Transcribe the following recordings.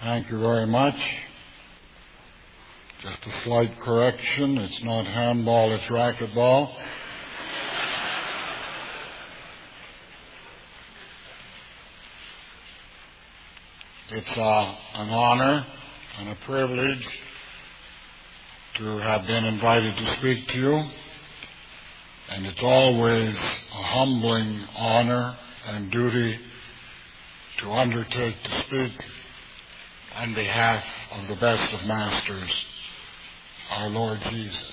Thank you very much. Just a slight correction. It's not handball, it's racquetball. It's an honor and a privilege to have been invited to speak to you. And it's always a humbling honor and duty to undertake to speak on behalf of the best of masters, our Lord Jesus.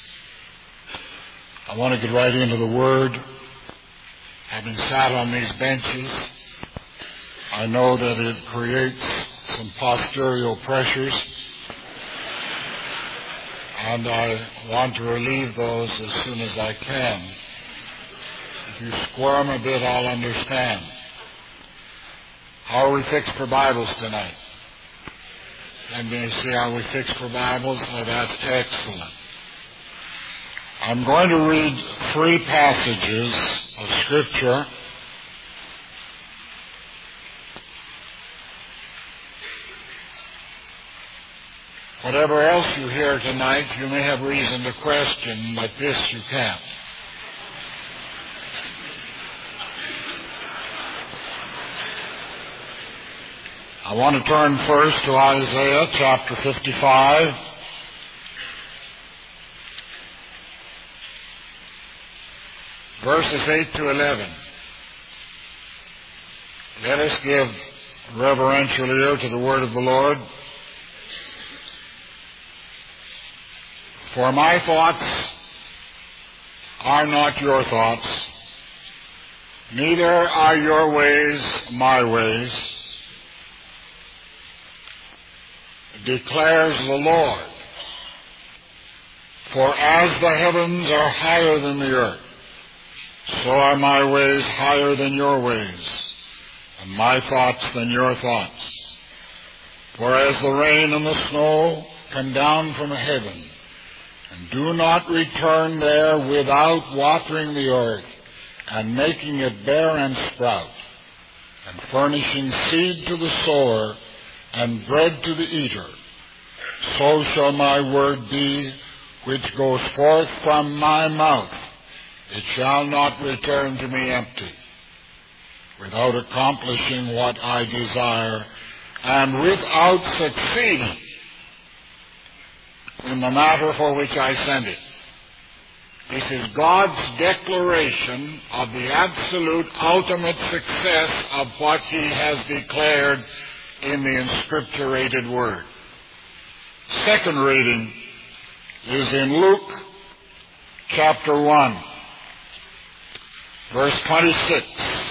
I want to get right into the Word. Having sat on these benches, I know that it creates some posterior pressures, and I want to relieve those as soon as I can. If you squirm a bit, I'll understand. How are we fixed for Bibles tonight? Let me see how we fix for Bibles. Oh, that's excellent. I'm going to read 3 passages of Scripture. Whatever else you hear tonight, you may have reason to question, but this you can't. I want to turn first to Isaiah chapter 55. Verses 8 to 11. Let us give reverential ear to the word of the Lord. For my thoughts are not your thoughts, neither are your ways my ways, declares the Lord. For as the heavens are higher than the earth, so are my ways higher than your ways, and my thoughts than your thoughts. For as the rain and the snow come down from heaven, and do not return there without watering the earth, and making it bear and sprout, and furnishing seed to the sower, and bread to the eater, so shall my word be which goes forth from my mouth. It shall not return to me empty, without accomplishing what I desire, and without succeeding in the matter for which I send it. This is God's declaration of the absolute ultimate success of what He has declared in the inscripturated Word. Second reading is in Luke chapter 1, verse 26.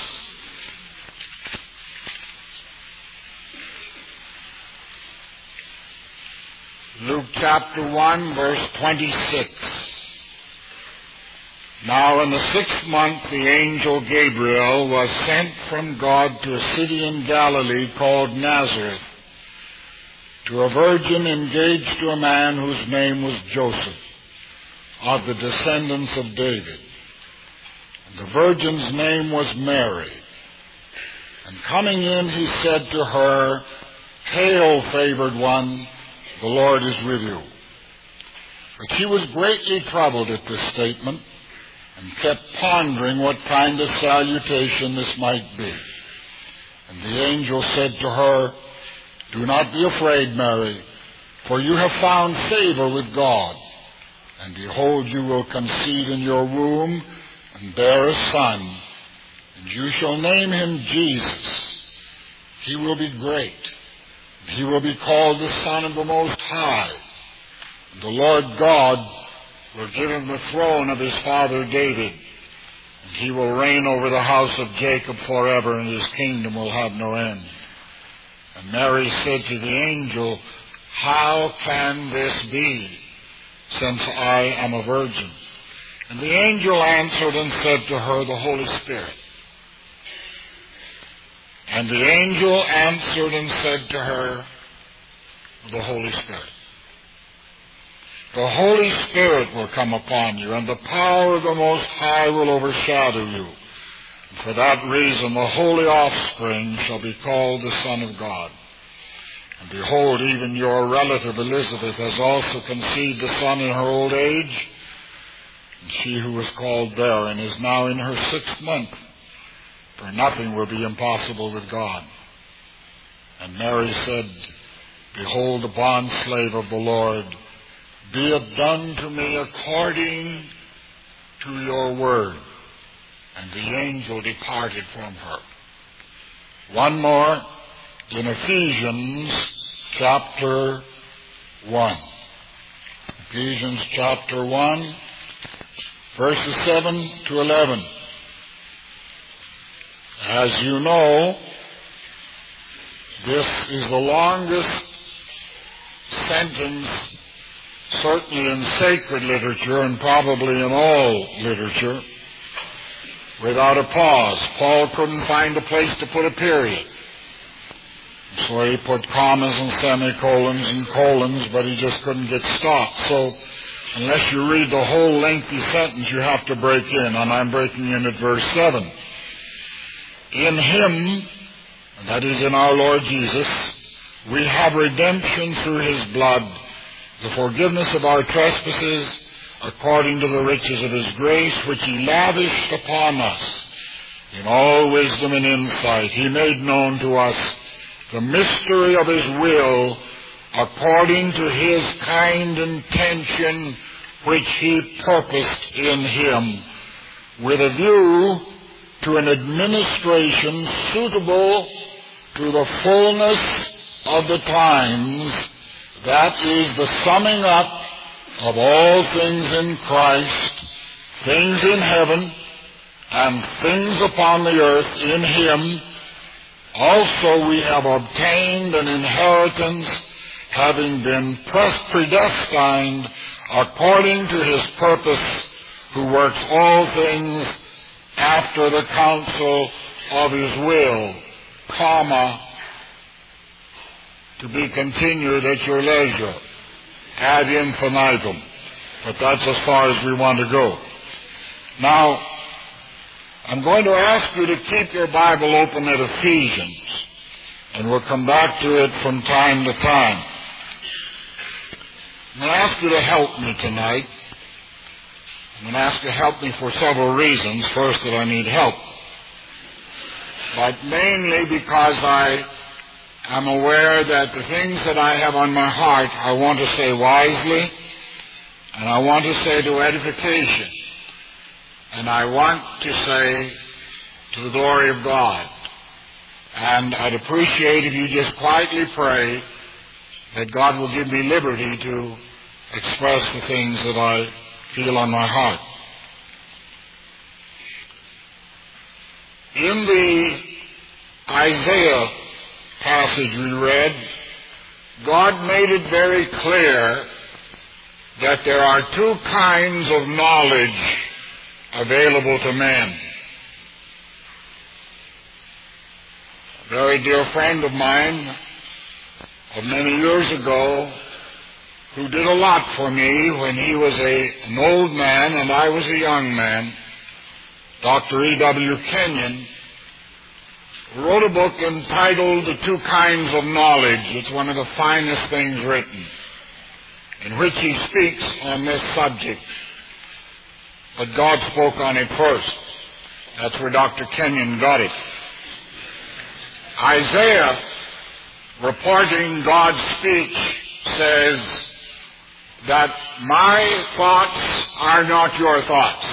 Luke chapter 1, verse 26. Now in the 6th month the angel Gabriel was sent from God to a city in Galilee called Nazareth, to a virgin engaged to a man whose name was Joseph, of the descendants of David. And the virgin's name was Mary. And coming in, he said to her, Hail, favored one, the Lord is with you. But she was greatly troubled at this statement, and kept pondering what kind of salutation this might be. And the angel said to her, Do not be afraid, Mary, for you have found favor with God. And behold, you will conceive in your womb, and bear a son, and you shall name him Jesus. He will be great, and he will be called the Son of the Most High. And the Lord God will give him the throne of his father David, and he will reign over the house of Jacob forever, and his kingdom will have no end. And Mary said to the angel, How can this be, since I am a virgin? And the angel answered and said to her, The Holy Spirit. And the angel answered and said to her, The Holy Spirit. The Holy Spirit will come upon you, and the power of the Most High will overshadow you. And for that reason, the holy offspring shall be called the Son of God. And behold, even your relative Elizabeth has also conceived a son in her old age, and she who was called barren is now in her 6th month, for nothing will be impossible with God. And Mary said, Behold, the bondslave of the Lord, be it done to me according to your word. And the angel departed from her. One more in Ephesians chapter 1. Ephesians chapter 1, verses 7 to 11. As you know, this is the longest sentence, certainly in sacred literature and probably in all literature, without a pause. Paul couldn't find a place to put a period. So he put commas and semicolons and colons, but he just couldn't get stopped. So unless you read the whole lengthy sentence, you have to break in, and I'm breaking in at verse 7. In him, and that is in our Lord Jesus, we have redemption through his blood, the forgiveness of our trespasses, according to the riches of his grace, which he lavished upon us. In all wisdom and insight, he made known to us the mystery of his will, according to his kind intention, which he purposed in him, with a view to an administration suitable to the fullness of the times, that is the summing up of all things in Christ, things in heaven and things upon the earth in him. Also we have obtained an inheritance, having been predestined according to his purpose, who works all things after the counsel of his will, to be continued at your leisure, ad infinitum. But that's as far as we want to go. Now, I'm going to ask you to keep your Bible open at Ephesians, and we'll come back to it from time to time. I'm going to ask you to help me tonight. I'm going to ask you to help me for several reasons. First, that I need help. But mainly because I am aware that the things that I have on my heart, I want to say wisely, and I want to say to edification, and I want to say to the glory of God. And I'd appreciate if you just quietly pray that God will give me liberty to express the things that I feel on my heart. In the Isaiah passage we read, God made it very clear that there are two kinds of knowledge available to men. A very dear friend of mine of many years ago, who did a lot for me when he was an old man and I was a young man, Dr. E.W. Kenyon, wrote a book entitled The Two Kinds of Knowledge. It's one of the finest things written, in which he speaks on this subject. But God spoke on it first. That's where Dr. Kenyon got it. Isaiah, reporting God's speech, says that my thoughts are not your thoughts.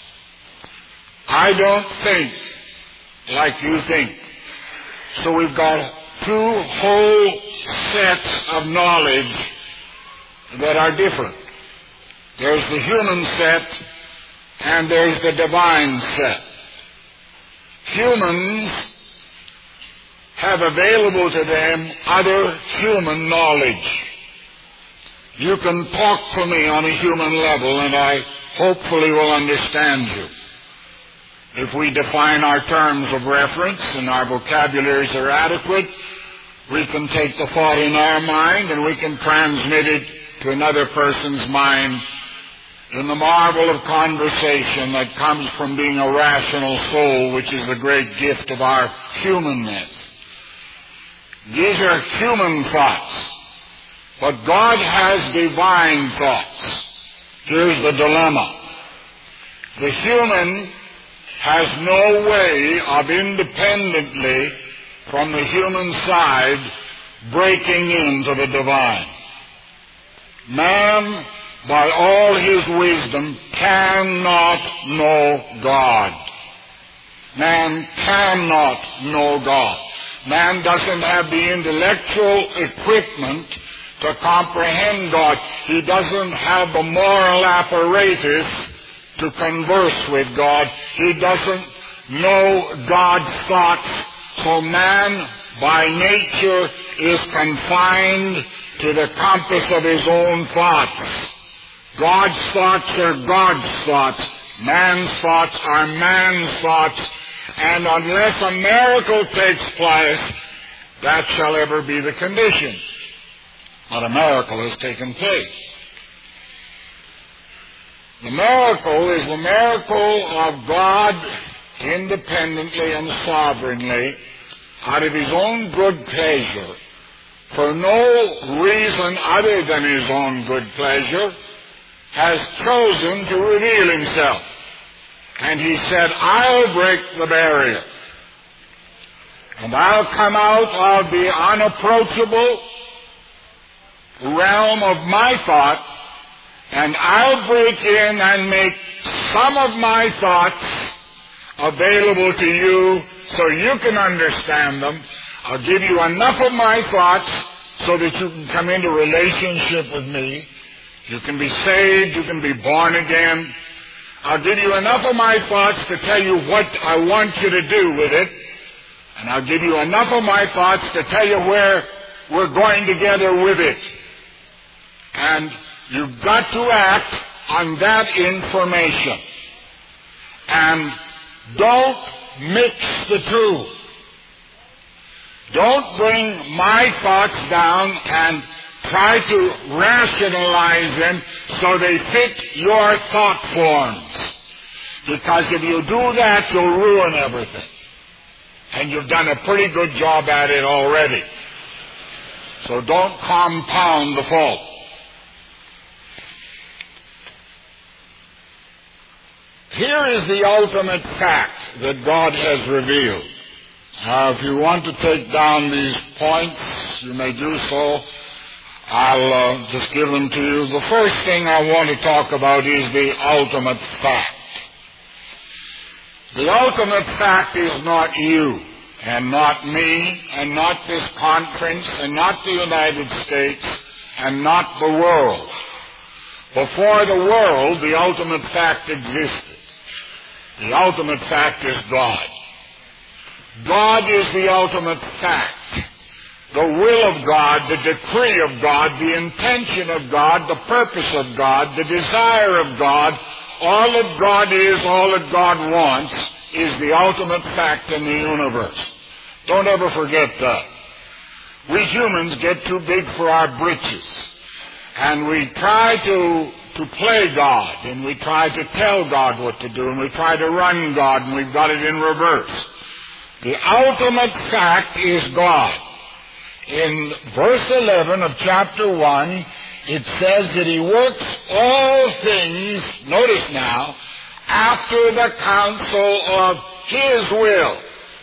I don't think like you think. So we've got two whole sets of knowledge that are different. There's the human set and there's the divine set. Humans have available to them other human knowledge. You can talk to me on a human level and I hopefully will understand you. If we define our terms of reference and our vocabularies are adequate, we can take the thought in our mind and we can transmit it to another person's mind in the marvel of conversation that comes from being a rational soul, which is the great gift of our humanness. These are human thoughts. But God has divine thoughts. Here's the dilemma. The human has no way of independently, from the human side, breaking into the divine. Man, by all his wisdom, cannot know God. Man cannot know God. Man doesn't have the intellectual equipment to comprehend God. He doesn't have the moral apparatus to converse with God. He doesn't know God's thoughts. So man, by nature, is confined to the compass of his own thoughts. God's thoughts are God's thoughts. Man's thoughts are man's thoughts. And unless a miracle takes place, that shall ever be the condition. But a miracle has taken place. The miracle is the miracle of God independently and sovereignly, out of his own good pleasure, for no reason other than his own good pleasure, has chosen to reveal himself. And he said, I'll break the barrier. And I'll come out of the unapproachable realm of my thought, and I'll break in and make some of my thoughts available to you so you can understand them. I'll give you enough of my thoughts so that you can come into relationship with me. You can be saved. You can be born again. I'll give you enough of my thoughts to tell you what I want you to do with it. And I'll give you enough of my thoughts to tell you where we're going together with it. And you've got to act on that information. And don't mix the two. Don't bring my thoughts down and try to rationalize them so they fit your thought forms. Because if you do that, you'll ruin everything. And you've done a pretty good job at it already. So don't compound the fault. Here is the ultimate fact that God has revealed. Now, if you want to take down these points, you may do so. I'll just give them to you. The first thing I want to talk about is the ultimate fact. The ultimate fact is not you, and not me, and not this conference, and not the United States, and not the world. Before the world, the ultimate fact existed. The ultimate fact is God. God is the ultimate fact. The will of God, the decree of God, the intention of God, the purpose of God, the desire of God, all that God is, all that God wants, is the ultimate fact in the universe. Don't ever forget that. We humans get too big for our britches. And we try to play God, and we try to tell God what to do, and we try to run God, and we've got it in reverse. The ultimate fact is God. In verse 11 of chapter 1, it says that He works all things, notice now, after the counsel of His will.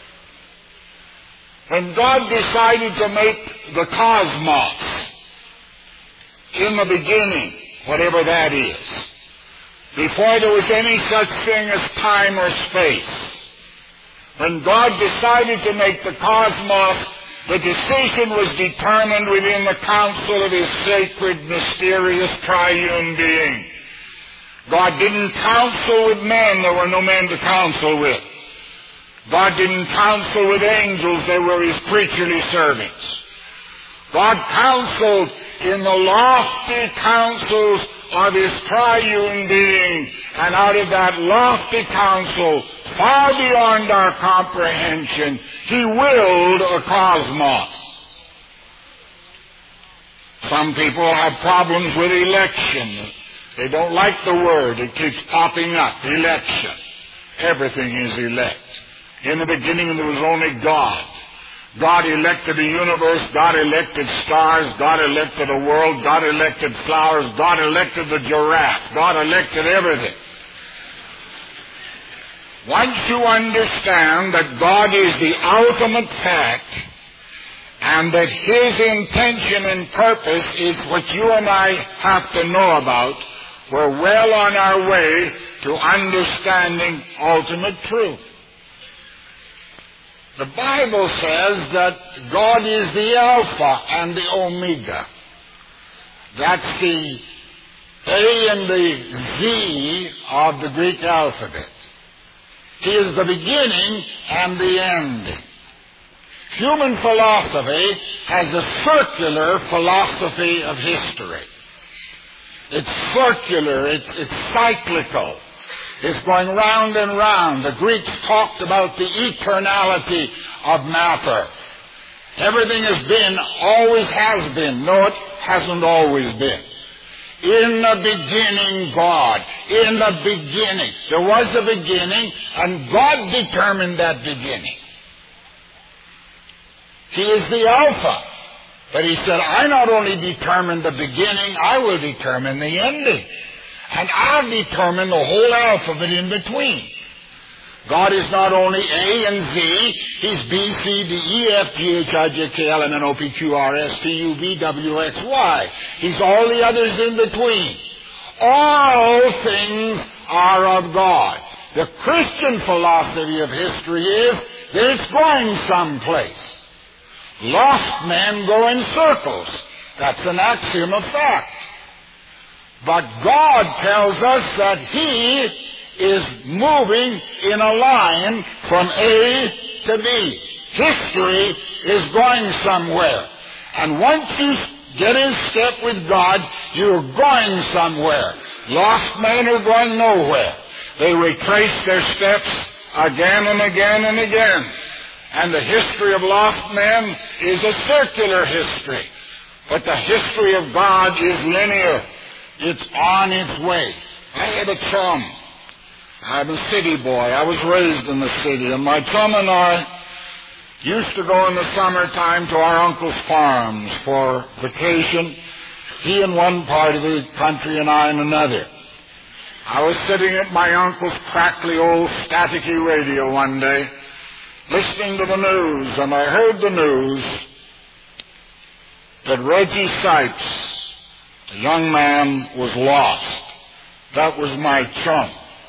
When God decided to make the cosmos in the beginning, whatever that is, before there was any such thing as time or space, when God decided to make the cosmos, the decision was determined within the counsel of His sacred, mysterious, triune being. God didn't counsel with men. There were no men to counsel with. God didn't counsel with angels. They were His creaturely servants. God counseled in the lofty counsels of His triune being, and out of that lofty counsel, far beyond our comprehension, He willed a cosmos. Some people have problems with election. They don't like the word. It keeps popping up. Election. Everything is elect. In the beginning there was only God. God elected a universe, God elected stars, God elected a world, God elected flowers, God elected the giraffe, God elected everything. Once you understand that God is the ultimate fact and that His intention and purpose is what you and I have to know about, we're well on our way to understanding ultimate truth. The Bible says that God is the Alpha and the Omega. That's the A and the Z of the Greek alphabet. He is the beginning and the ending. Human philosophy has a circular philosophy of history. It's circular, it's cyclical. It's going round and round. The Greeks talked about the eternality of matter. Everything has been, always has been. No, it hasn't always been. In the beginning, God. In the beginning. There was a beginning, and God determined that beginning. He is the Alpha. But He said, I not only determine the beginning, I will determine the ending. And I'll determine the whole alphabet in between. God is not only A and Z, He's B, C, D, E, F, G, H, I, J, K, L, M, N, O, P, Q, R, S, T, U, V, W, X, Y. He's all the others in between. All things are of God. The Christian philosophy of history is that it's going someplace. Lost men go in circles. That's an axiom of fact. But God tells us that He is moving in a line from A to B. History is going somewhere. And once you get in step with God, you're going somewhere. Lost men are going nowhere. They retrace their steps again and again and again. And the history of lost men is a circular history. But the history of God is linear. It's on its way. I had a chum. I'm a city boy. I was raised in the city. And my chum and I used to go in the summertime to our uncle's farms for vacation. He in one part of the country and I in another. I was sitting at my uncle's crackly old staticky radio one day, listening to the news, and I heard the news that Reggie Sipes, the young man, was lost. That was my chum.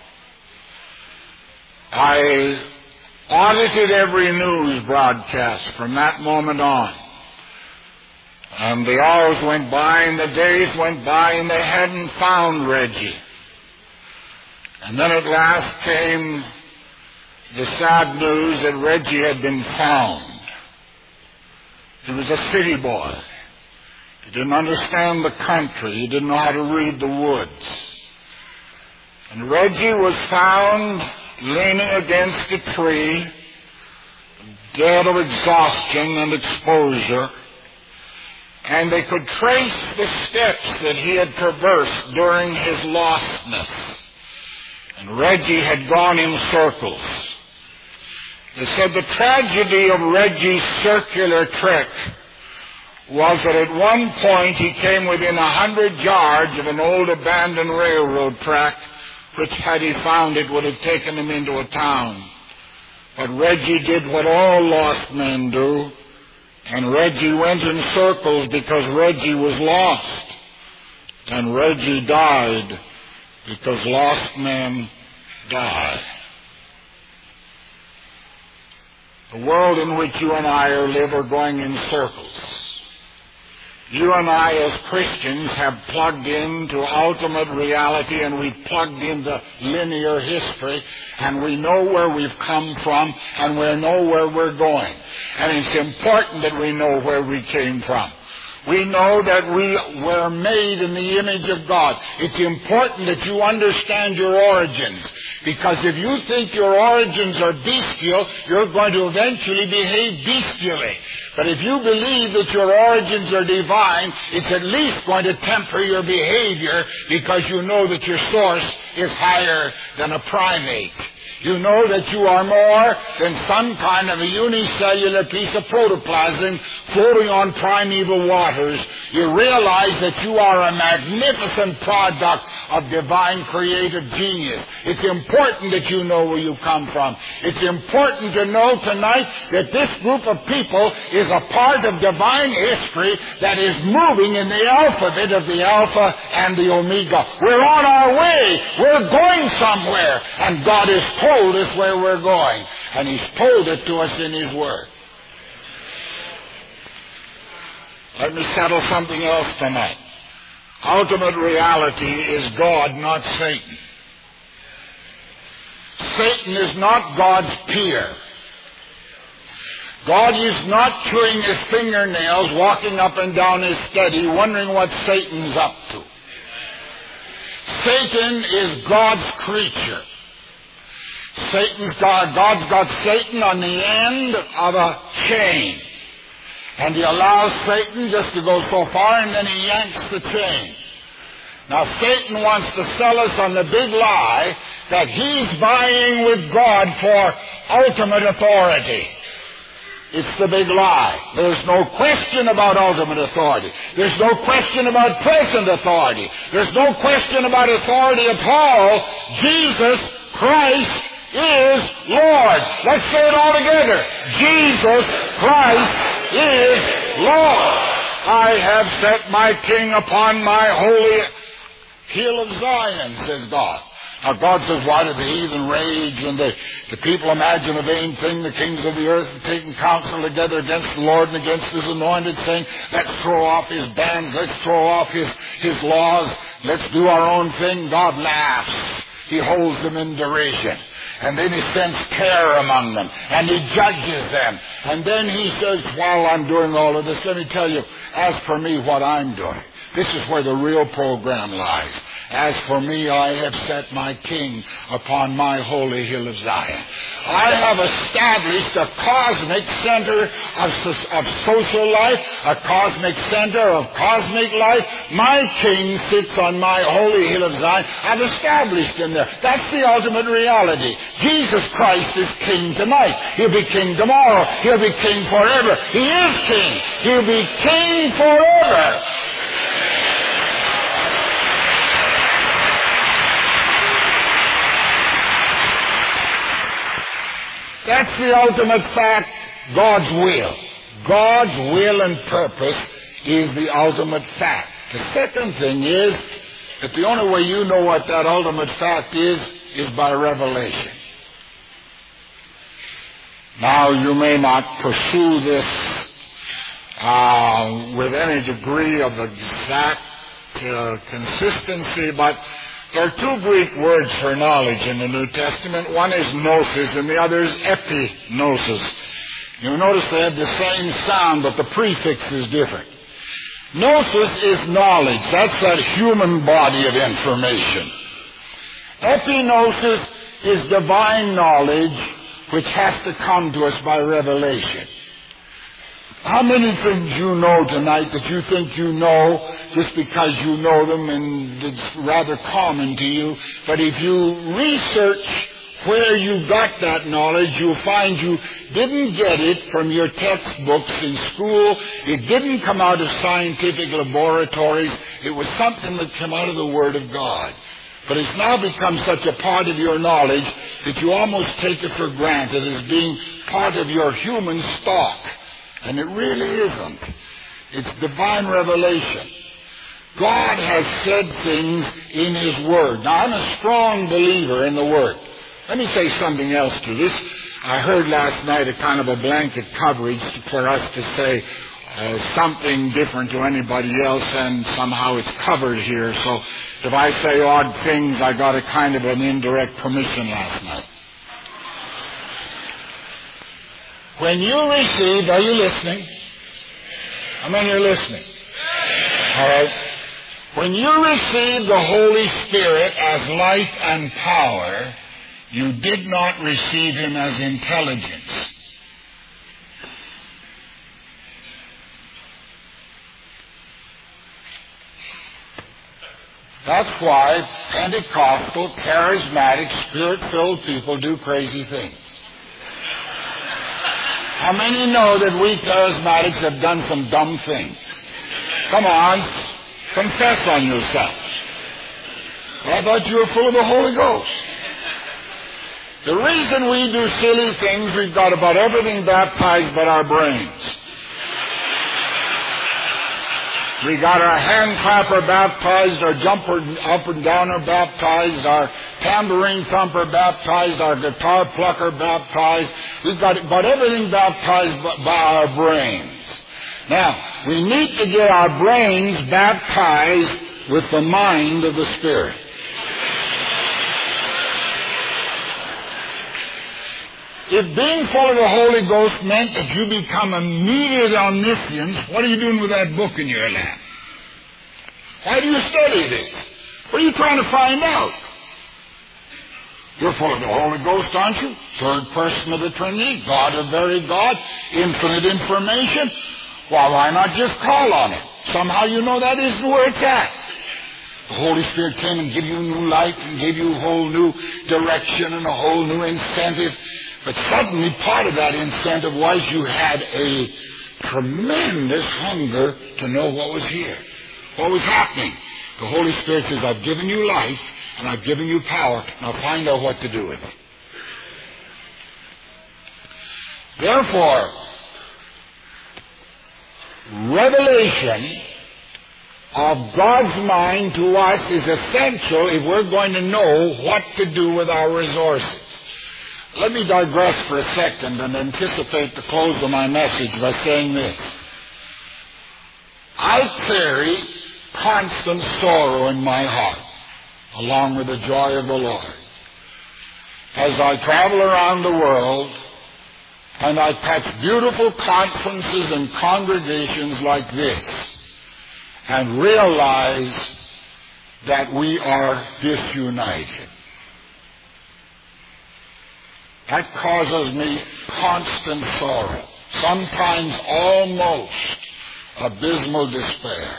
I audited every news broadcast from that moment on. And the hours went by and the days went by and they hadn't found Reggie. And then at last came the sad news that Reggie had been found. He was a city boy. He didn't understand the country. He didn't know how to read the woods. And Reggie was found leaning against a tree, dead of exhaustion and exposure. And they could trace the steps that he had traversed during his lostness. And Reggie had gone in circles. They said the tragedy of Reggie's circular trek was that at one point he came within 100 yards of an old abandoned railroad track, which had he found it would have taken him into a town. But Reggie did what all lost men do, and Reggie went in circles because Reggie was lost. And Reggie died because lost men die. The world in which you and I live are going in circles. You and I as Christians have plugged into ultimate reality, and we've plugged into linear history, and we know where we've come from and we know where we're going. And it's important that we know where we came from. We know that we were made in the image of God. It's important that you understand your origins, because if you think your origins are bestial, you're going to eventually behave bestially. But if you believe that your origins are divine, it's at least going to temper your behavior, because you know that your source is higher than a primate. You know that you are more than some kind of a unicellular piece of protoplasm floating on primeval waters. You realize that you are a magnificent product of divine creative genius. It's important that you know where you come from. It's important to know tonight that this group of people is a part of divine history that is moving in the alphabet of the Alpha and the Omega. We're on our way. We're going somewhere. And God has told us where we're going. And He's told it to us in His Word. Let me settle something else tonight. Ultimate reality is God, not Satan. Satan is not God's peer. God is not chewing his fingernails, walking up and down his study, wondering what Satan's up to. Satan is God's creature. God's got Satan on the end of a chain. And He allows Satan just to go so far, and then He yanks the chain. Now, Satan wants to sell us on the big lie that he's vying with God for ultimate authority. It's the big lie. There's no question about ultimate authority. There's no question about present authority. There's no question about authority at all. Jesus Christ is Lord. Let's say it all together. Jesus Christ is Lord. I have set my King upon my holy hill of Zion, says God. Now God says, why did the heathen rage and the people imagine a vain thing? The kings of the earth have taken counsel together against the Lord and against His anointed, saying, let's throw off His bands, let's throw off His laws, let's do our own thing. God laughs. He holds them in derision. And then He sends terror among them. And He judges them. And then He says, while I'm doing all of this, let me tell you, as for me, what I'm doing. This is where the real program lies. As for me, I have set my King upon my holy hill of Zion. I have established a cosmic center of social life, a cosmic center of cosmic life. My King sits on my holy hill of Zion. I've established Him there. That's the ultimate reality. Jesus Christ is King tonight. He'll be King tomorrow. He'll be King forever. He is King. He'll be King forever. That's the ultimate fact, God's will. God's will and purpose is the ultimate fact. The second thing is that the only way you know what that ultimate fact is by revelation. Now, you may not pursue this with any degree of exact consistency, but there are two Greek words for knowledge in the New Testament. One is gnosis and the other is epignosis. You'll notice they have the same sound, but the prefix is different. Gnosis is knowledge. That's that human body of information. Epignosis is divine knowledge which has to come to us by revelation. How many things you know tonight that you think you know just because you know them and it's rather common to you, but if you research where you got that knowledge, you'll find you didn't get it from your textbooks in school. It didn't come out of scientific laboratories. It was something that came out of the Word of God. But it's now become such a part of your knowledge that you almost take it for granted as being part of your human stock. And it really isn't. It's divine revelation. God has said things in His Word. Now, I'm a strong believer in the Word. Let me say something else to this. I heard last night a kind of a blanket coverage for us to say something different to anybody else, and somehow it's covered here. So if I say odd things, I got a kind of an indirect permission last night. When you received, are you listening? How many are listening? All right. When you received the Holy Spirit as light and power, you did not receive Him as intelligence. That's why Pentecostal, charismatic, Spirit-filled people do crazy things. How many know that we charismatics have done some dumb things? Come on, confess on yourself. I thought you were full of the Holy Ghost. The reason we do silly things, we've got about everything baptized but our brains. We got our hand clapper baptized, our jumper up and downer baptized, our tambourine thumper baptized, our guitar plucker baptized. We've got about everything baptized by our brains. Now, we need to get our brains baptized with the mind of the Spirit. If being full of the Holy Ghost meant that you become immediate omniscience, what are you doing with that book in your lap? Why do you study this? What are you trying to find out? You're full of the Holy Ghost, aren't you? Third person of the Trinity, God of very God, infinite information. Well, why not just call on it? Somehow you know that isn't where it's at. The Holy Spirit came and gave you new life and gave you a whole new direction and a whole new incentive. But suddenly part of that incentive was you had a tremendous hunger to know what was here, what was happening. The Holy Spirit says, I've given you life and I've given you power. Now find out what to do with it. Therefore, revelation of God's mind to us is essential if we're going to know what to do with our resources. Let me digress for a second and anticipate the close of my message by saying this. I carry constant sorrow in my heart, along with the joy of the Lord, as I travel around the world and I catch beautiful conferences and congregations like this and realize that we are disunited. That causes me constant sorrow, sometimes almost abysmal despair,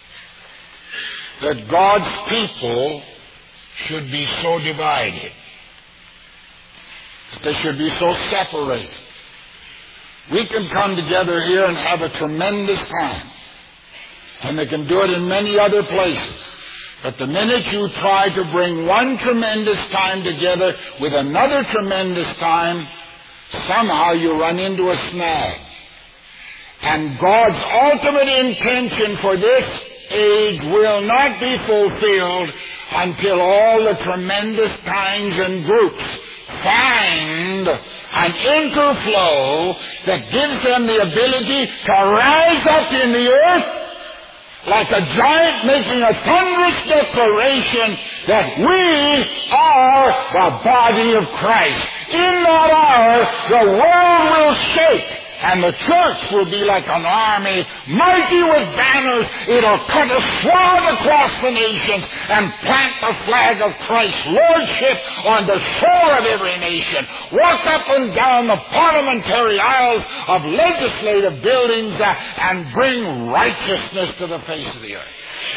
that God's people should be so divided, that they should be so separated. We can come together here and have a tremendous time, and they can do it in many other places. But the minute you try to bring one tremendous time together with another tremendous time, somehow you run into a snag. And God's ultimate intention for this age will not be fulfilled until all the tremendous times and groups find an interflow that gives them the ability to rise up in the earth like a giant making a thunderous declaration that we are the body of Christ. In that hour, the world will shake, and the church will be like an army, mighty with banners. It'll cut a swath across the nations and plant the flag of Christ's lordship on the shore of every nation. Walk up and down the parliamentary aisles of legislative buildings and bring righteousness to the face of the earth.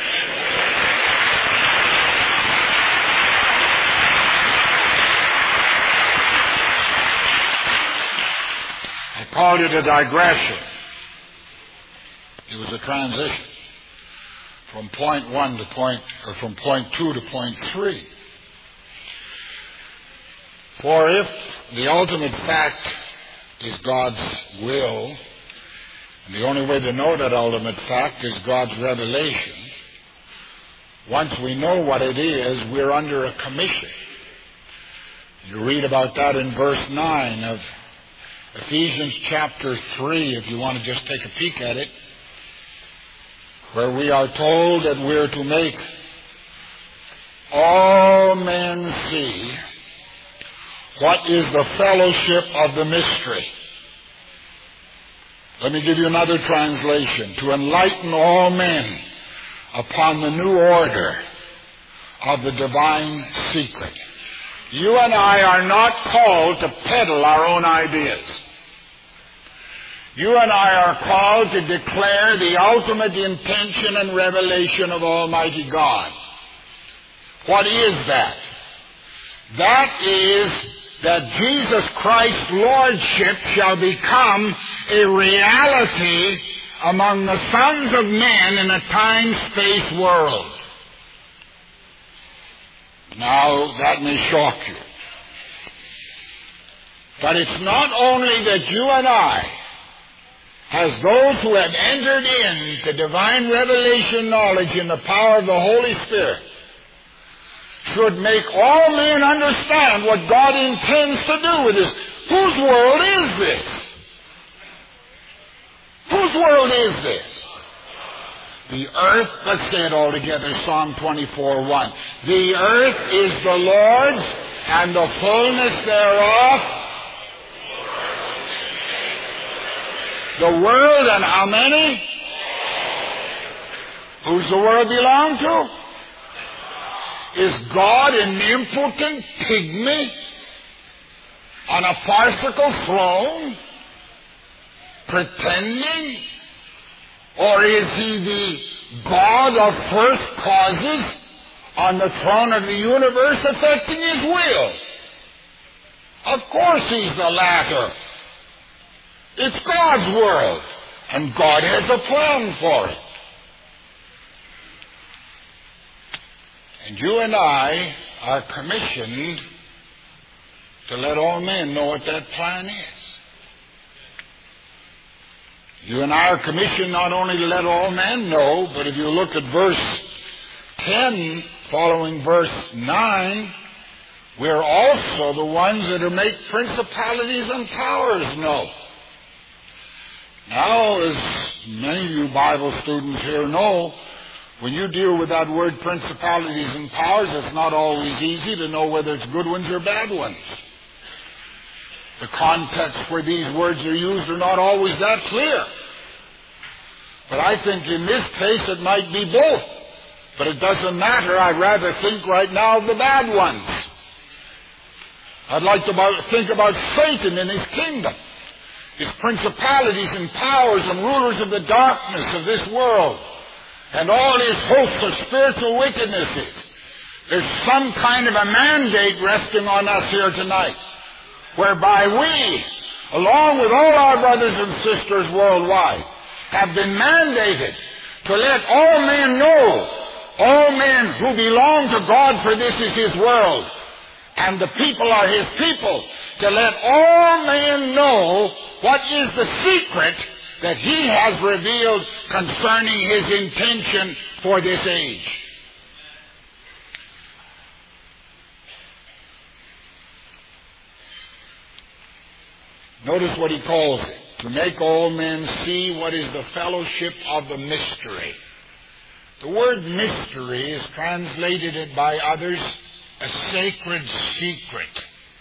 I called it a digression. It was a transition from point one to from point two to point three. For if the ultimate fact is God's will, and the only way to know that ultimate fact is God's revelation, once we know what it is, we're under a commission. You read about that in verse 9 of Ephesians chapter 3, if you want to just take a peek at it, where we are told that we're to make all men see what is the fellowship of the mystery. Let me give you another translation. To enlighten all men upon the new order of the divine secret. You and I are not called to peddle our own ideas. You and I are called to declare the ultimate intention and revelation of Almighty God. What is that? That is that Jesus Christ's Lordship shall become a reality among the sons of men in a time-space world. Now, that may shock you. But it's not only that you and I, as those who have entered into divine revelation knowledge in the power of the Holy Spirit, should make all men understand what God intends to do with this. Whose world is this? Whose world is this? The earth, let's say it all together, Psalm 24:1. The earth is the Lord's, and the fullness thereof. The world and how many? Who's the world belong to? Is God an impotent pygmy on a farcical throne, pretending? Or is he the God of first causes on the throne of the universe affecting his will? Of course he's the latter. It's God's world, and God has a plan for it. And you and I are commissioned to let all men know what that plan is. You and I are commissioned not only to let all men know, but if you look at verse 10 following verse 9, we're also the ones that are make principalities and powers know. Now, as many of you Bible students here know, when you deal with that word principalities and powers, it's not always easy to know whether it's good ones or bad ones. The context where these words are used are not always that clear. But I think in this case it might be both. But it doesn't matter. I'd rather think right now of the bad ones. I'd like to think about Satan and his kingdom, his principalities and powers and rulers of the darkness of this world, and all his hosts of spiritual wickednesses. There's some kind of a mandate resting on us here tonight, whereby we, along with all our brothers and sisters worldwide, have been mandated to let all men know, all men who belong to God, for this is his world, and the people are his people, to let all men know what is the secret that he has revealed concerning his intention for this age. Notice what he calls it. To make all men see what is the fellowship of the mystery. The word mystery is translated by others a sacred secret.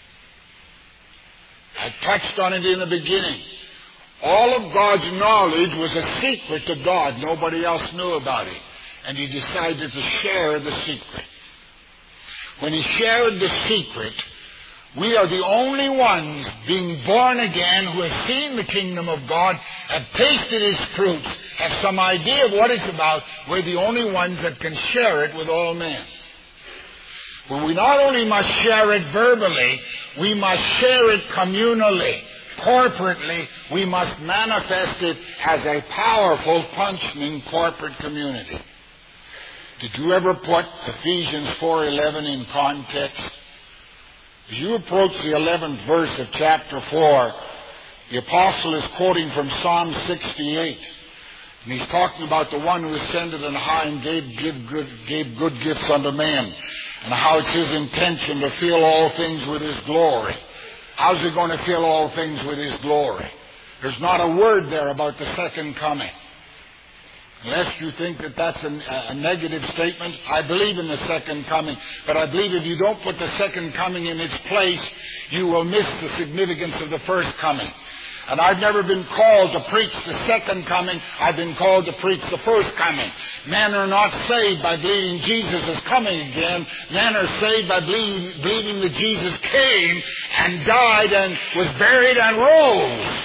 I touched on it in the beginning. All of God's knowledge was a secret to God. Nobody else knew about it. And he decided to share the secret. When he shared the secret, we are the only ones being born again who have seen the kingdom of God, have tasted its fruits, have some idea of what it's about. We're the only ones that can share it with all men. Well, we not only must share it verbally, we must share it communally. Corporately, we must manifest it as a powerful, functioning corporate community. Did you ever put Ephesians 4:11 in context? As you approach the 11th verse of chapter 4, the apostle is quoting from Psalm 68. And he's talking about the one who ascended on high and gave good gifts unto men, and how it's his intention to fill all things with his glory. How's he going to fill all things with his glory? There's not a word there about the second coming. Unless you think that that's a negative statement, I believe in the second coming. But I believe if you don't put the second coming in its place, you will miss the significance of the first coming. And I've never been called to preach the second coming. I've been called to preach the first coming. Men are not saved by believing Jesus is coming again. Men are saved by believing that Jesus came and died and was buried and rose.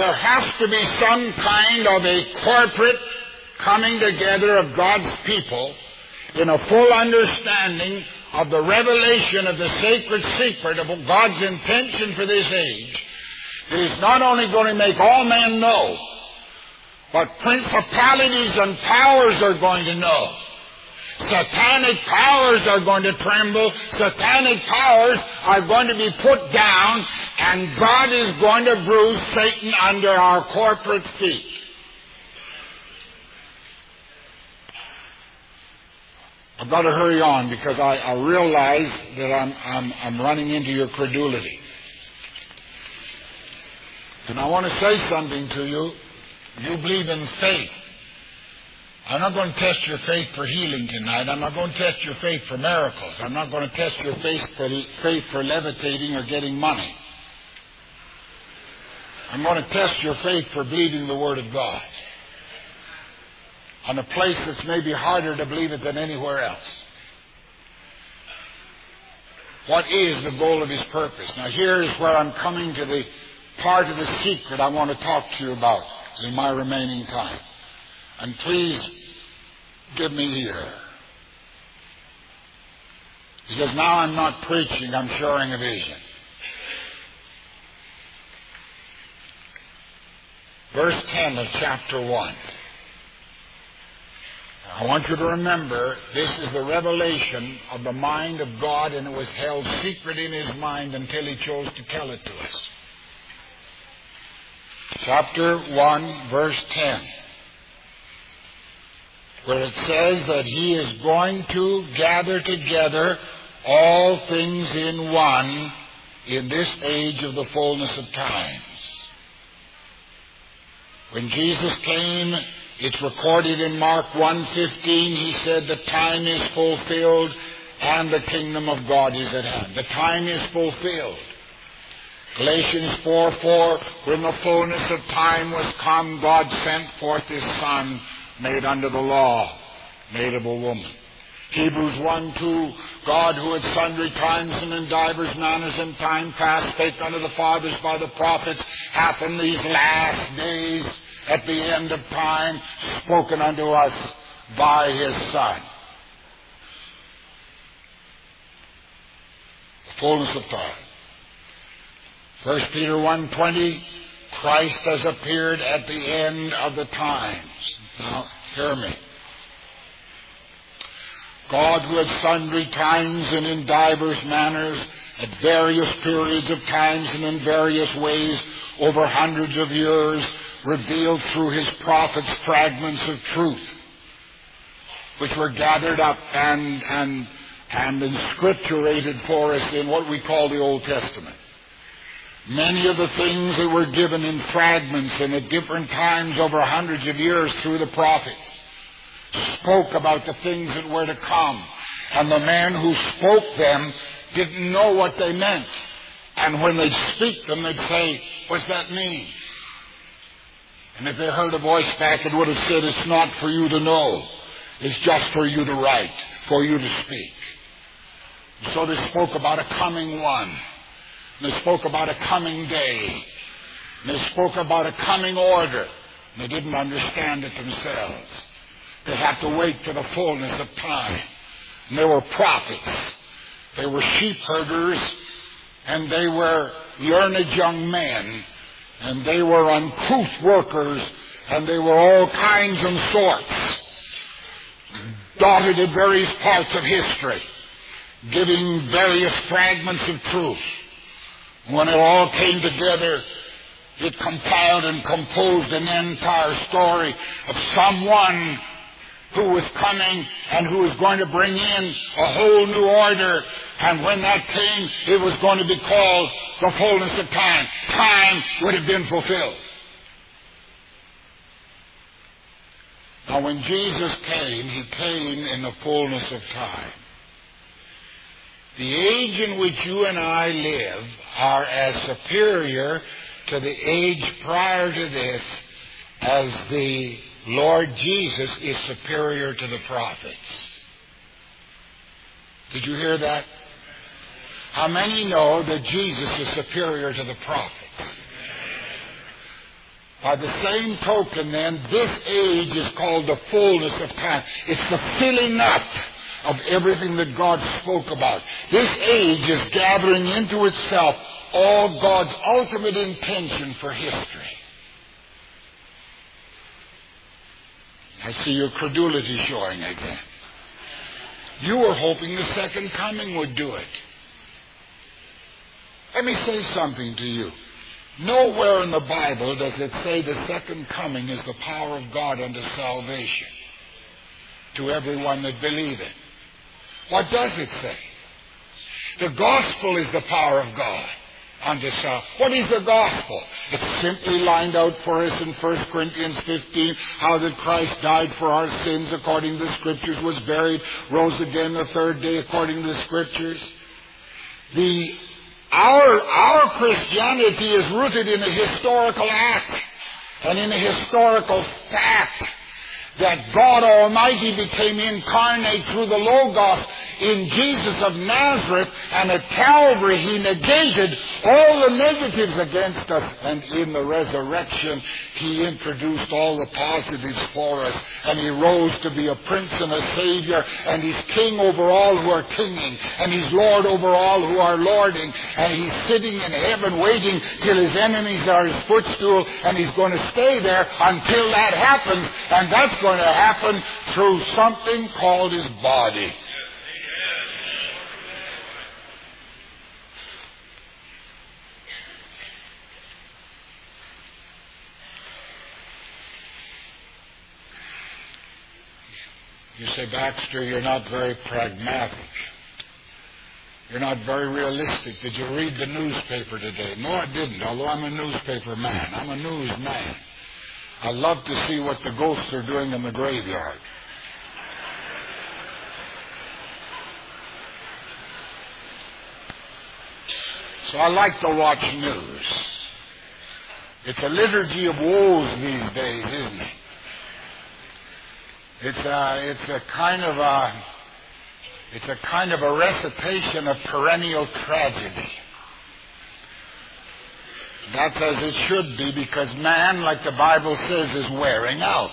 there has to be some kind of a corporate coming together of God's people in a full understanding of the revelation of the sacred secret of God's intention for this age. It is not only going to make all men know, but principalities and powers are going to know. Satanic powers are going to tremble. Satanic powers are going to be put down, and God is going to bruise Satan under our corporate feet. I've got to hurry on because I realize that I'm running into your credulity. And I want to say something to you. You believe in faith. I'm not going to test your faith for healing tonight. I'm not going to test your faith for miracles. I'm not going to test your faith for levitating or getting money. I'm going to test your faith for believing the Word of God on a place that's maybe harder to believe it than anywhere else. What is the goal of His purpose? Now here is where I'm coming to the part of the secret I want to talk to you about in my remaining time. And please give me ear. Because now I'm not preaching, I'm sharing a vision. Verse 10 of chapter 1. I want you to remember, this is the revelation of the mind of God, and it was held secret in His mind until He chose to tell it to us. Chapter 1, verse 10, where it says that He is going to gather together all things in one in this age of the fullness of times. When Jesus came, it's recorded in Mark 1:15, He said, the time is fulfilled and the kingdom of God is at hand. The time is fulfilled. Galatians 4:4, when the fullness of time was come, God sent forth His Son, made under the law, made of a woman. Hebrews 1:2, God, who at sundry times and in divers manners in time past spake unto the fathers by the prophets, hath in these last days, at the end of time, spoken unto us by His Son. The fullness of time. 1 Peter 1:20, Christ has appeared at the end of the times. Now, hear me. God, who at sundry times and in divers manners, at various periods of times and in various ways, over hundreds of years, revealed through His prophets fragments of truth, which were gathered up and inscripturated for us in what we call the Old Testament. Many of the things that were given in fragments and at different times over hundreds of years through the prophets spoke about the things that were to come. And the man who spoke them didn't know what they meant. And when they'd speak them, they'd say, what's that mean? And if they heard a voice back, it would have said, it's not for you to know. It's just for you to write, for you to speak. And so they spoke about a coming one. And they spoke about a coming day. And they spoke about a coming order. And they didn't understand it themselves. They had to wait for the fullness of time. And they were prophets. They were sheep herders. And they were learned young men. And they were uncouth workers. And they were all kinds and sorts. Dotted in various parts of history. Giving various fragments of truth. When it all came together, it compiled and composed an entire story of someone who was coming and who was going to bring in a whole new order. And when that came, it was going to be called the fullness of time. Time would have been fulfilled. Now, when Jesus came, He came in the fullness of time. The age in which you and I live are as superior to the age prior to this as the Lord Jesus is superior to the prophets. Did you hear that? How many know that Jesus is superior to the prophets? By the same token, then, this age is called the fullness of time. It's the filling up of everything that God spoke about. This age is gathering into itself all God's ultimate intention for history. I see your credulity showing again. You were hoping the second coming would do it. Let me say something to you. Nowhere in the Bible does it say the second coming is the power of God unto salvation to everyone that believeth. What does it say? The gospel is the power of God unto salvation. What is the gospel? It's simply lined out for us in 1 Corinthians 15, how that Christ died for our sins according to the Scriptures, was buried, rose again the third day according to the Scriptures. Our Christianity is rooted in a historical act and in a historical fact that God Almighty became incarnate through the Logos in Jesus of Nazareth, and at Calvary He negated all the negatives against us, and in the resurrection He introduced all the positives for us, and He rose to be a Prince and a Savior, and He's King over all who are kinging, and He's Lord over all who are lording, and He's sitting in heaven waiting till His enemies are His footstool, and He's going to stay there until that happens, and that's going to happen through something called His body. You say, Baxter, you're not very pragmatic. You're not very realistic. Did you read the newspaper today? No, I didn't, although I'm a newspaper man. I'm a newsman. I love to see what the ghosts are doing in the graveyard. So I like to watch news. It's a liturgy of woes these days, isn't it? It's a kind of a recitation of perennial tragedy. That's as it should be, because man, like the Bible says, is wearing out.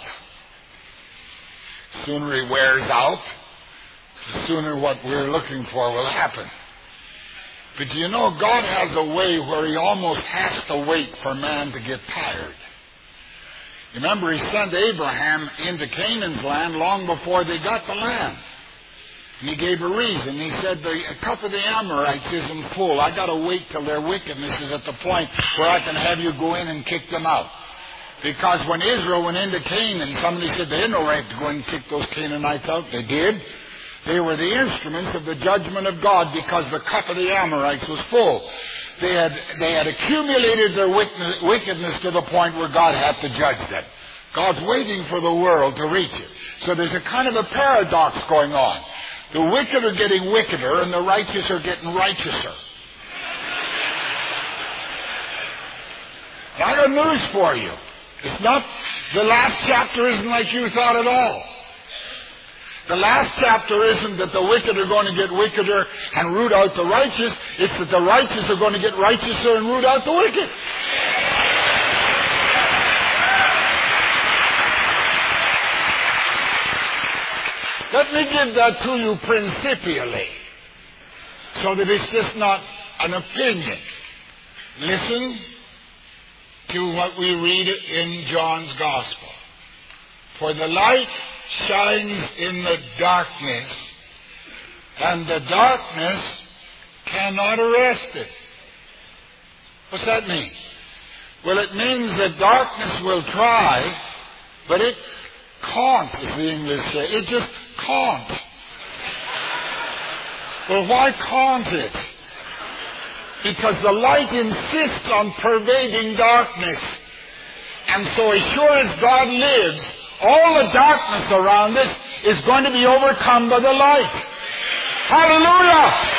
The sooner he wears out, the sooner what we're looking for will happen. But you know, God has a way where He almost has to wait for man to get tired. Remember, He sent Abraham into Canaan's land long before they got the land. And He gave a reason. He said, the cup of the Amorites isn't full. I got to wait till their wickedness is at the point where I can have you go in and kick them out. Because when Israel went into Canaan, somebody said they had no right to go in and kick those Canaanites out. They did. They were the instruments of the judgment of God because the cup of the Amorites was full. They had accumulated their wickedness to the point where God had to judge them. God's waiting for the world to reach it. So there's a kind of a paradox going on. The wicked are getting wickeder and the righteous are getting righteouser. I got news for you. It's not, the last chapter isn't like you thought at all. The last chapter isn't that the wicked are going to get wickeder and root out the righteous. It's that the righteous are going to get righteouser and root out the wicked. Let me give that to you principially, so that it's just not an opinion. Listen to what we read in John's Gospel. For the light shines in the darkness, and the darkness cannot arrest it. What's that mean? Well, it means that darkness will try, but it can't, as the English say. It just can't. Well, why can't it? Because the light insists on pervading darkness. And so as sure as God lives, all the darkness around us is going to be overcome by the light. Hallelujah!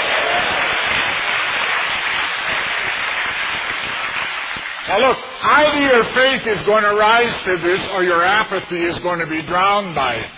Now look, either your faith is going to rise to this or your apathy is going to be drowned by it.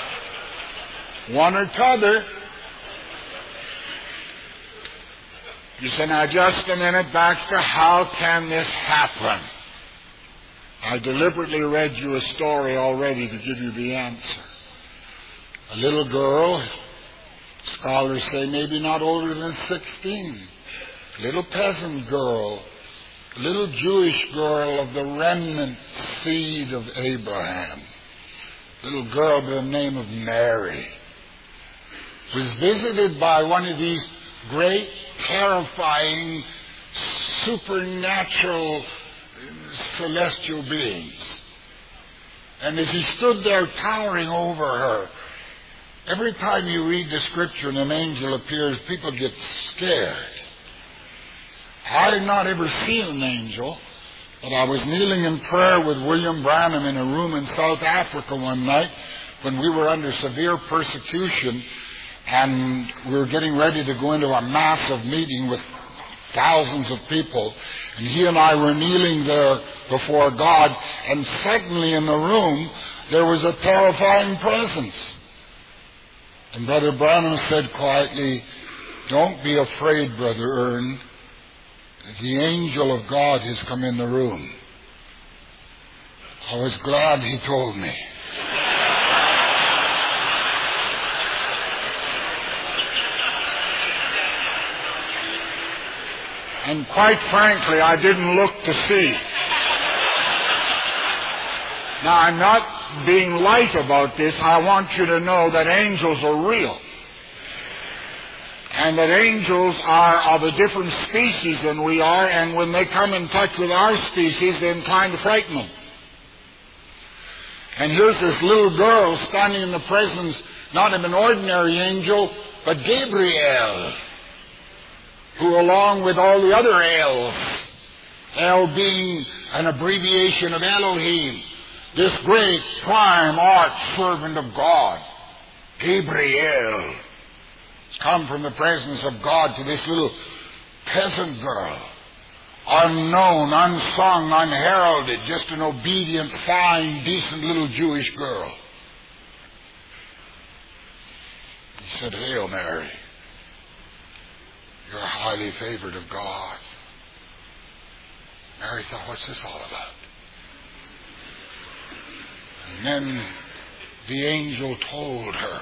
One or t'other. You say, now just a minute, Baxter, how can this happen? I deliberately read you a story already to give you the answer. A little girl, scholars say maybe not older than 16, a little peasant girl, a little Jewish girl of the remnant seed of Abraham, a little girl by the name of Mary, was visited by one of these great, terrifying, supernatural, celestial beings. And as he stood there towering over her, every time you read the scripture and an angel appears, people get scared. I did not ever see an angel, but I was kneeling in prayer with William Branham in a room in South Africa one night when we were under severe persecution, and we were getting ready to go into a massive meeting with thousands of people, and he and I were kneeling there before God, and suddenly in the room there was a terrifying presence. And Brother Branham said quietly, "Don't be afraid, Brother Ern. The angel of God has come in the room." I was glad he told me. And quite frankly, I didn't look to see. Now, I'm not being light about this. I want you to know that angels are real. And that angels are of a different species than we are, and when they come in touch with our species, they're inclined to frighten them. And here's this little girl standing in the presence, not of an ordinary angel, but Gabriel, who along with all the other Els, El being an abbreviation of Elohim, this great prime arch servant of God, Gabriel, come from the presence of God to this little peasant girl, unknown, unsung, unheralded, just an obedient, fine, decent little Jewish girl. He said, "Hail Mary, you're highly favored of God." Mary thought, what's this all about? And then the angel told her.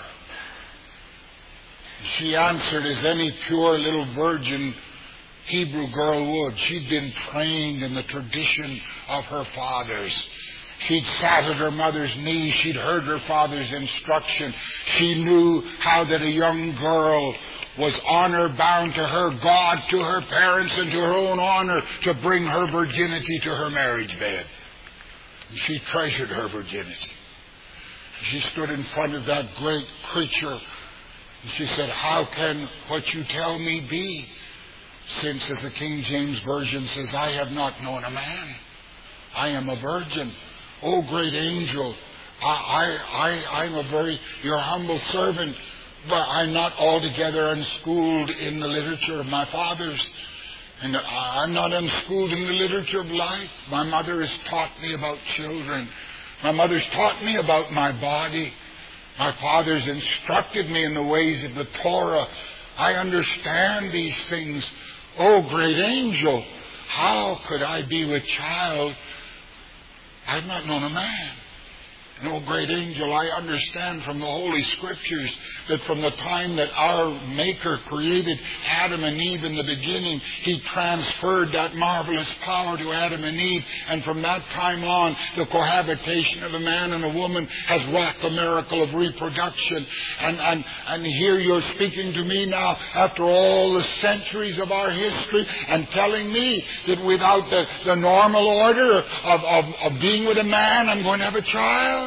She answered as any pure little virgin Hebrew girl would. She'd been trained in the tradition of her fathers. She'd sat at her mother's knee. She'd heard her father's instruction. She knew how that a young girl was honor bound to her God, to her parents, and to her own honor to bring her virginity to her marriage bed. And she treasured her virginity. She stood in front of that great creature, and she said, "How can what you tell me be? Since, as the King James Version says, I have not known a man. I am a virgin. Oh, great angel, I'm your humble servant, but I'm not altogether unschooled in the literature of my fathers. And I'm not unschooled in the literature of life. My mother has taught me about children. My mother's taught me about my body. My father's instructed me in the ways of the Torah. I understand these things. Oh, great angel, how could I be with child? I've not known a man." And, oh, great angel, I understand from the Holy Scriptures that from the time that our Maker created Adam and Eve in the beginning, He transferred that marvelous power to Adam and Eve. And from that time on, the cohabitation of a man and a woman has wrought the miracle of reproduction. And here you're speaking to me now after all the centuries of our history and telling me that without the normal order of being with a man, I'm going to have a child?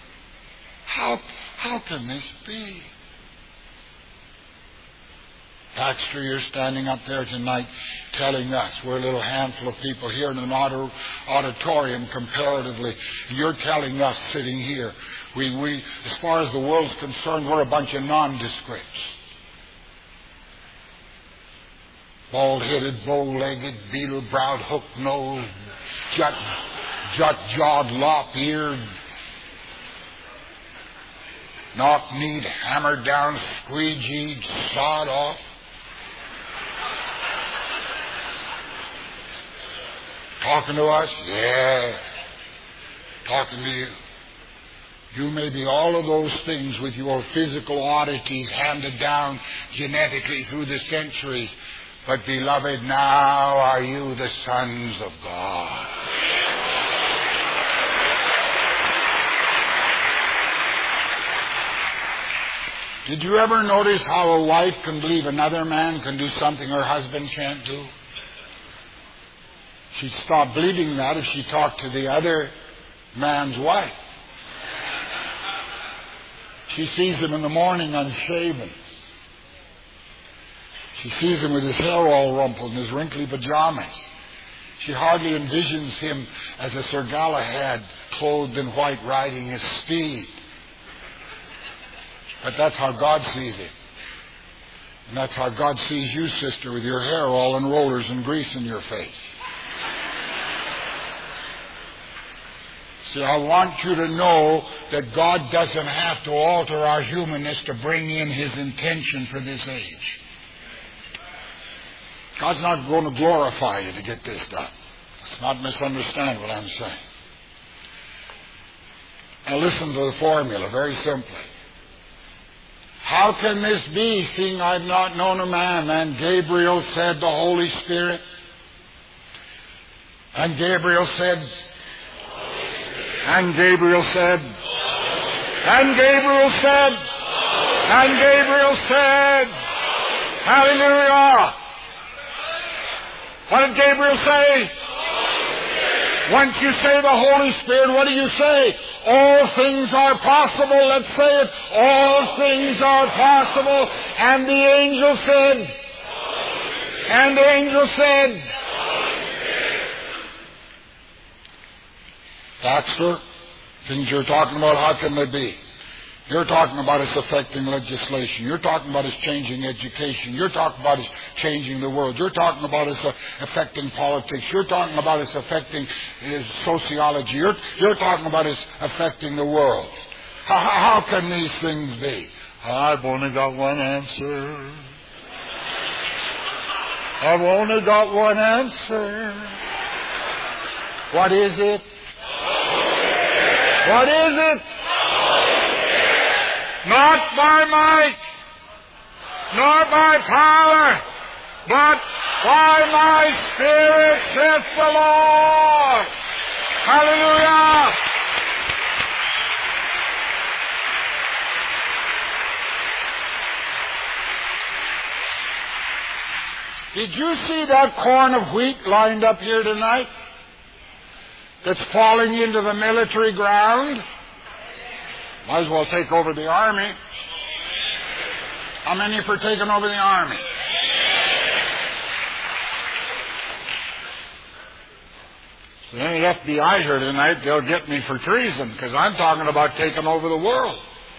How can this be? Baxter, you're standing up there tonight telling us, we're a little handful of people here in an auditorium comparatively. You're telling us sitting here, we as far as the world's concerned, we're a bunch of nondescripts. Bald-headed, bow-legged, beetle-browed, hook-nosed, jut-jawed, lop-eared, knock-kneed, hammered down, squeegeed, sawed off. Talking to us? Yeah. Talking to you. You may be all of those things with your physical oddities handed down genetically through the centuries. But, beloved, now are you the sons of God. Did you ever notice how a wife can believe another man can do something her husband can't do? She'd stop believing that if she talked to the other man's wife. She sees him in the morning unshaven. She sees him with his hair all rumpled and his wrinkly pajamas. She hardly envisions him as a Sir Galahad clothed in white riding his steed. But that's how God sees it. And that's how God sees you, sister, with your hair all in rollers and grease in your face. See, I want you to know that God doesn't have to alter our humanness to bring in His intention for this age. God's not going to glorify you to get this done. Let's not misunderstand what I'm saying. Now listen to the formula very simply. How can this be, seeing I've not known a man? And Gabriel said, the Holy Spirit. And Gabriel said, and Gabriel said, and Gabriel said, and Gabriel said, hallelujah. What did Gabriel say? Once you say the Holy Spirit, what do you say? All things are possible. Let's say it. All things are possible. And the angel said, and the angel said, Pastor, things you're talking about, how can they be? You're talking about us affecting legislation. You're talking about us changing education. You're talking about us changing the world. You're talking about us affecting politics. You're talking about us affecting sociology. You're talking about us affecting the world. How can these things be? I've only got one answer. I've only got one answer. What is it? What is it? Not by might, nor by power, but by my Spirit, saith the Lord. Hallelujah. Did you see that corn of wheat lined up here tonight that's falling into the military ground? Might as well take over the army. How many for taking over the army? So any FBI here tonight, they'll get me for treason because I'm talking about taking over the world.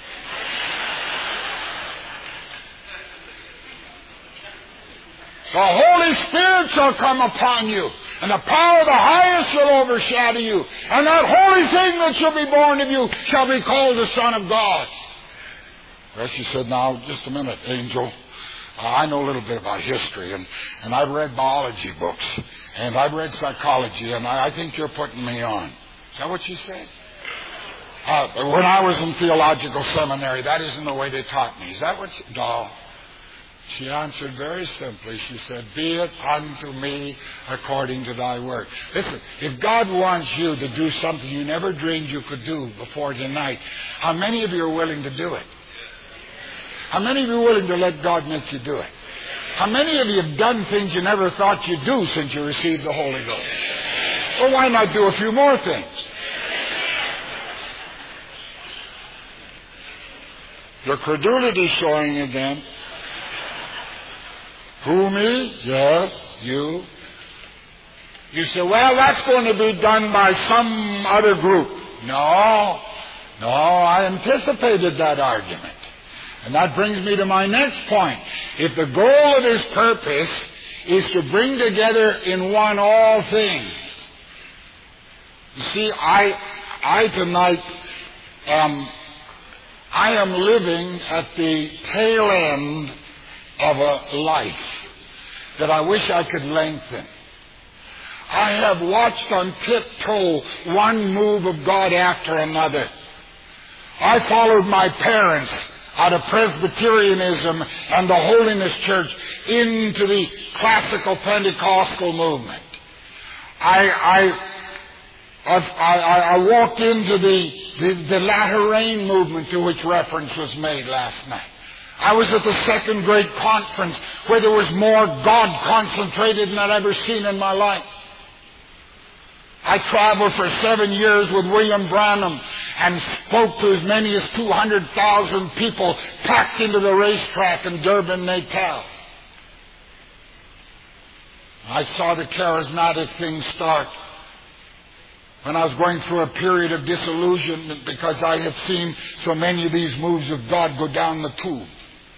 The Holy Spirit shall come upon you, and the power of the highest shall overshadow you. And that holy thing that shall be born of you shall be called the Son of God. Well, she said, now, just a minute, Angel. I know a little bit about history, and I've read biology books, and I've read psychology, and I think you're putting me on. Is that what she said? When I was in theological seminary, that isn't the way they taught me. Is that what she... No. She answered very simply. She said, be it unto me according to thy word. Listen, if God wants you to do something you never dreamed you could do before tonight, how many of you are willing to do it? How many of you are willing to let God make you do it? How many of you have done things you never thought you'd do since you received the Holy Ghost? Well, why not do a few more things? Your credulity showing again. Who, me? Yes, you. You say, well, that's going to be done by some other group. No, I anticipated that argument. And that brings me to my next point. If the goal of His purpose is to bring together in one all things. You see, I tonight, I am living at the tail end of a life that I wish I could lengthen. I have watched on tiptoe one move of God after another. I followed my parents out of Presbyterianism and the Holiness Church into the classical Pentecostal movement. I walked into the latter rain movement to which reference was made last night. I was at the second great conference where there was more God concentrated than I'd ever seen in my life. I traveled for 7 years with William Branham and spoke to as many as 200,000 people packed into the racetrack in Durban, Natal. I saw the charismatic thing start when I was going through a period of disillusionment because I had seen so many of these moves of God go down the tube.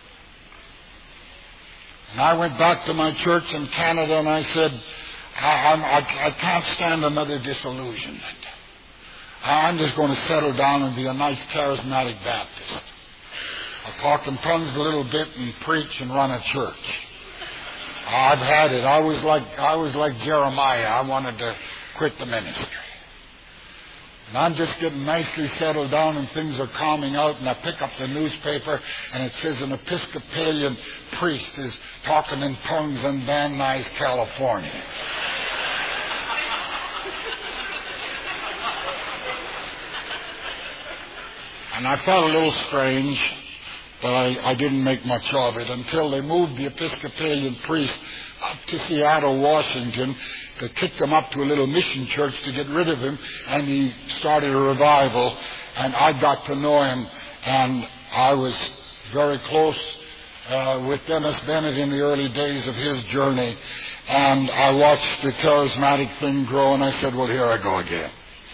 And I went back to my church in Canada and I said, I can't stand another disillusionment. I'm just going to settle down and be a nice charismatic Baptist. I'll talk in tongues a little bit and preach and run a church. I've had it. I was like Jeremiah. I wanted to quit the ministry. And I'm just getting nicely settled down and things are calming out, and I pick up the newspaper and it says an Episcopalian priest is talking in tongues in Van Nuys, California. And I felt a little strange, but I didn't make much of it until they moved the Episcopalian priest up to Seattle, Washington. They kicked him up to a little mission church to get rid of him, and he started a revival, and I got to know him, and I was very close with Dennis Bennett in the early days of his journey, and I watched the charismatic thing grow, and I said, well, here I go again.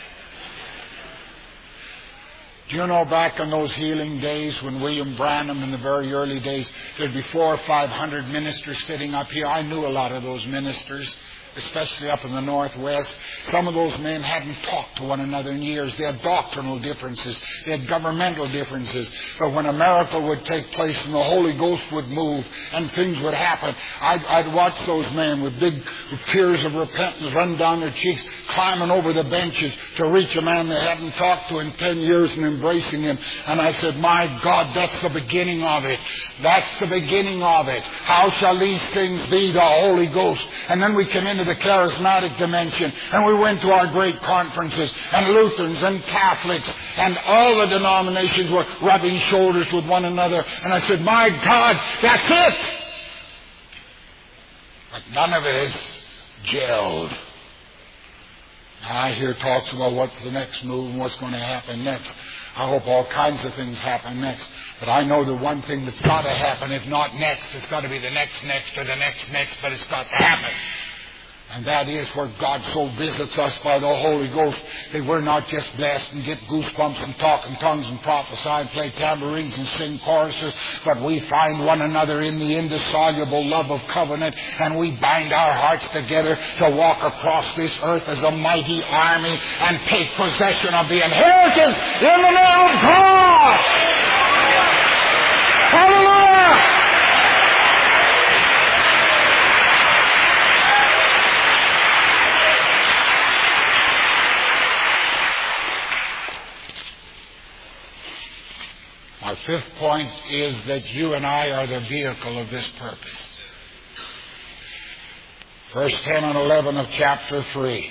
Do you know back in those healing days when William Branham in the very early days, there'd be 400 or 500 ministers sitting up here. I knew a lot of those ministers, especially up in the Northwest. Some of those men hadn't talked to one another in years. They had doctrinal differences. They had governmental differences. But when a miracle would take place and the Holy Ghost would move and things would happen, I'd watch those men with big tears of repentance run down their cheeks, climbing over the benches to reach a man they hadn't talked to in 10 years and embracing him. And I said, my God, that's the beginning of it. That's the beginning of it. How shall these things be? The Holy Ghost. And then we came into the charismatic dimension, and we went to our great conferences, and Lutherans and Catholics and all the denominations were rubbing shoulders with one another, and I said, my God, that's it! But none of it is gelled. I hear talks about what's the next move and what's going to happen next. I hope all kinds of things happen next. But I know the one thing that's got to happen, if not next, it's got to be the next or the next, but it's got to happen. And that is where God so visits us by the Holy Ghost that we're not just blessed and get goosebumps and talk in tongues and prophesy and play tambourines and sing choruses, but we find one another in the indissoluble love of covenant, and we bind our hearts together to walk across this earth as a mighty army and take possession of the inheritance in the name of God. Hallelujah! My fifth point is that you and I are the vehicle of this purpose. Verse 10 and 11 of chapter 3.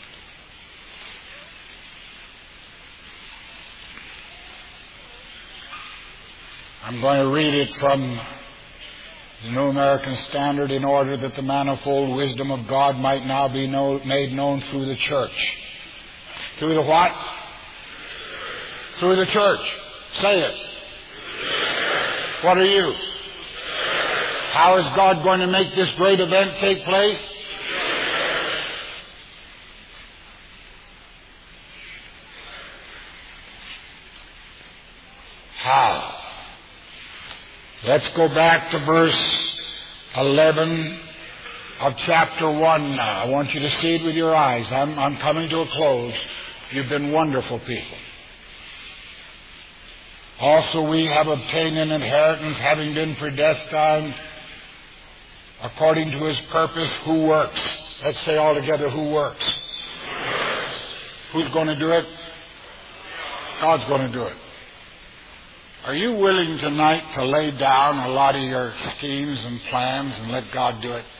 I'm going to read it from the New American Standard in order that the manifold wisdom of God might now be made known through the church. Through the what? Through the church. Say it. What are you? How is God going to make this great event take place? How? Let's go back to verse 11 of chapter 1 now. I want you to see it with your eyes. I'm coming to a close. You've been wonderful people. Also we have obtained an inheritance, having been predestined according to His purpose, who works. Let's say all together, who works? Who's going to do it? God's going to do it. Are you willing tonight to lay down a lot of your schemes and plans and let God do it?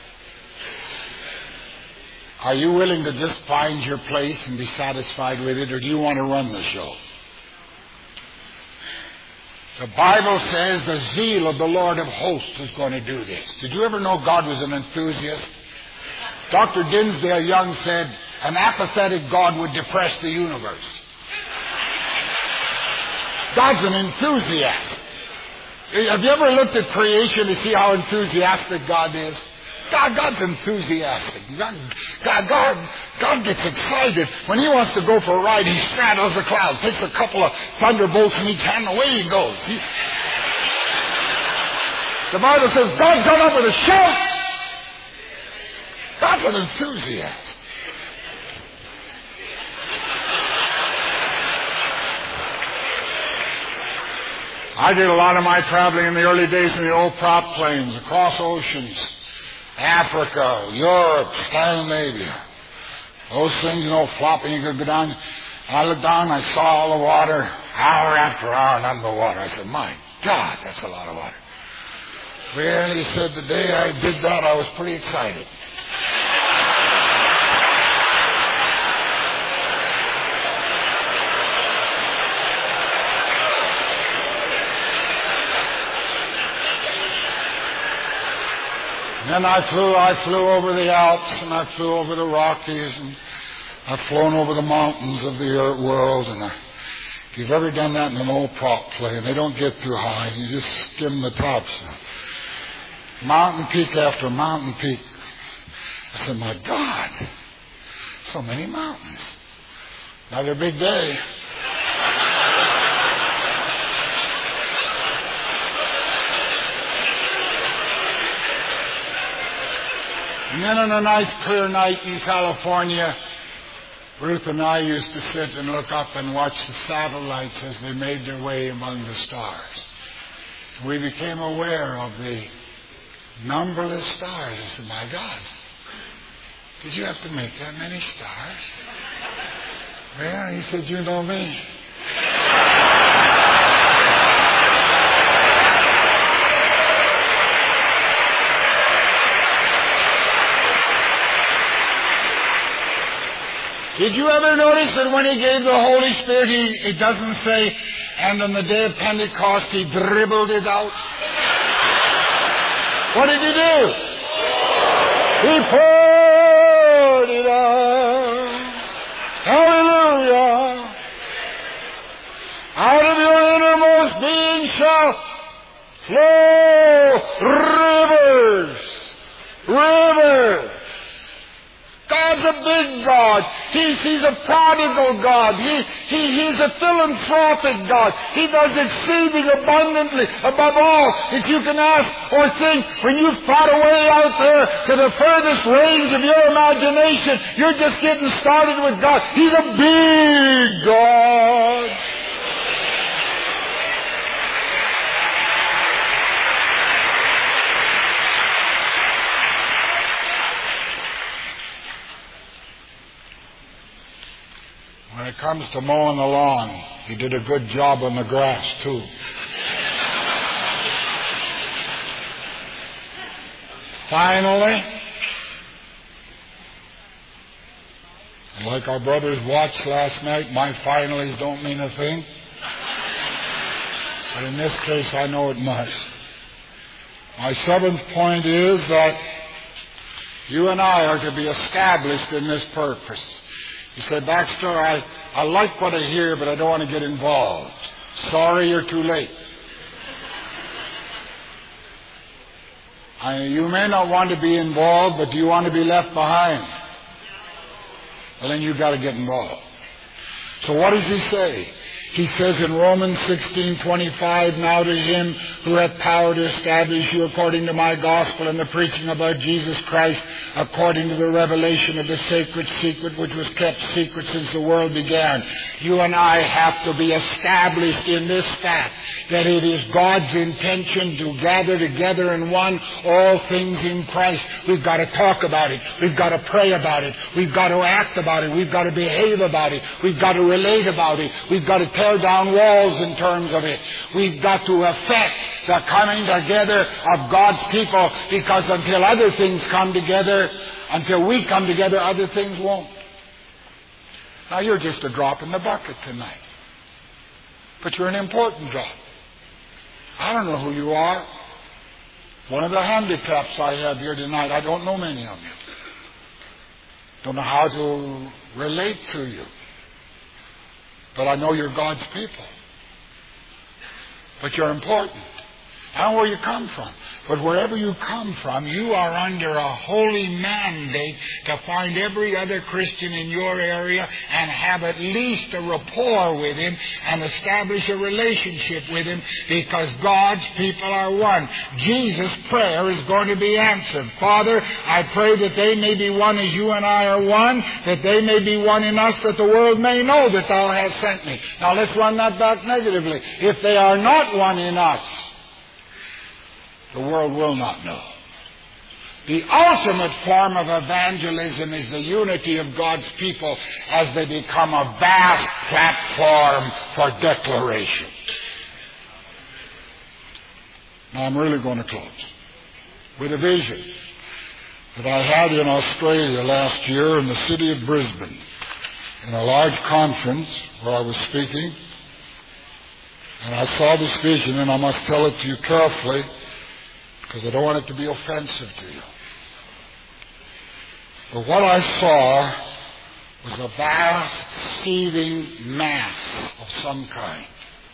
Are you willing to just find your place and be satisfied with it, or do you want to run the show? The Bible says the zeal of the Lord of hosts is going to do this. Did you ever know God was an enthusiast? Dr. Dinsdale Young said, an apathetic God would depress the universe. God's an enthusiast. Have you ever looked at creation to see how enthusiastic God is? God's enthusiastic. God gets excited. When He wants to go for a ride, He straddles the clouds, takes a couple of thunderbolts in each hand, and away He goes. The Bible says God got up with a shout. God's an enthusiast. I did a lot of my traveling in the early days in the old prop planes, across oceans, Africa, Europe, Scandinavia. Those things, flopping, you could go down. And I looked down and I saw all the water, hour after hour, and under the water. I said, my God, that's a lot of water. Well, he said, the day I did that, I was pretty excited. And I flew over the Alps, and I flew over the Rockies, and I've flown over the mountains of the world. And if you've ever done that in an old prop plane, they don't get too high. You just skim the tops. Mountain peak after mountain peak. I said, my God, so many mountains. Another big day. And then on a nice clear night in California, Ruth and I used to sit and look up and watch the satellites as they made their way among the stars. We became aware of the numberless stars. I said, my God, did you have to make that many stars? Well, he said, you know me. Did you ever notice that when He gave the Holy Spirit, it doesn't say, and on the day of Pentecost, He dribbled it out? What did He do? He poured it out. Hallelujah. Out of your innermost being shall flow rivers. God's a big God. He's a prodigal God. He's a philanthropic God. He does exceeding abundantly above all that you can ask or think. When you've thought away out there to the furthest range of your imagination, you're just getting started with God. He's a big God. When it comes to mowing the lawn, He did a good job on the grass, too. Finally, like our brothers watched last night, my finallys don't mean a thing. But in this case, I know it must. My seventh point is that you and I are to be established in this purpose. He said, Baxter, I like what I hear, but I don't want to get involved. Sorry, you're too late. You may not want to be involved, but do you want to be left behind? Well, then you've got to get involved. So what does he say? He says in Romans 16:25, now to him who hath power to establish you according to my gospel and the preaching about Jesus Christ, according to the revelation of the sacred secret which was kept secret since the world began. You and I have to be established in this fact that it is God's intention to gather together in one all things in Christ. We've got to talk about it. We've got to pray about it. We've got to act about it. We've got to behave about it. We've got to relate about it. We've got to tear down walls in terms of it. We've got to affect the coming together of God's people, because until other things come together, until we come together, other things won't. Now you're just a drop in the bucket tonight. But you're an important drop. I don't know who you are. One of the handicaps I have here tonight, I don't know many of you. Don't know how to relate to you. But I know you're God's people. But you're important. I don't know where you come from. But wherever you come from, you are under a holy mandate to find every other Christian in your area and have at least a rapport with him and establish a relationship with him, because God's people are one. Jesus' prayer is going to be answered. Father, I pray that they may be one as you and I are one, that they may be one in us, that the world may know that thou hast sent me. Now let's run that back negatively. If they are not one in us, the world will not know. The ultimate form of evangelism is the unity of God's people as they become a vast platform for declaration. Now I'm really going to close with a vision that I had in Australia last year in the city of Brisbane in a large conference where I was speaking. And I saw this vision, and I must tell it to you carefully, because I don't want it to be offensive to you. But what I saw was a vast, seething mass of some kind.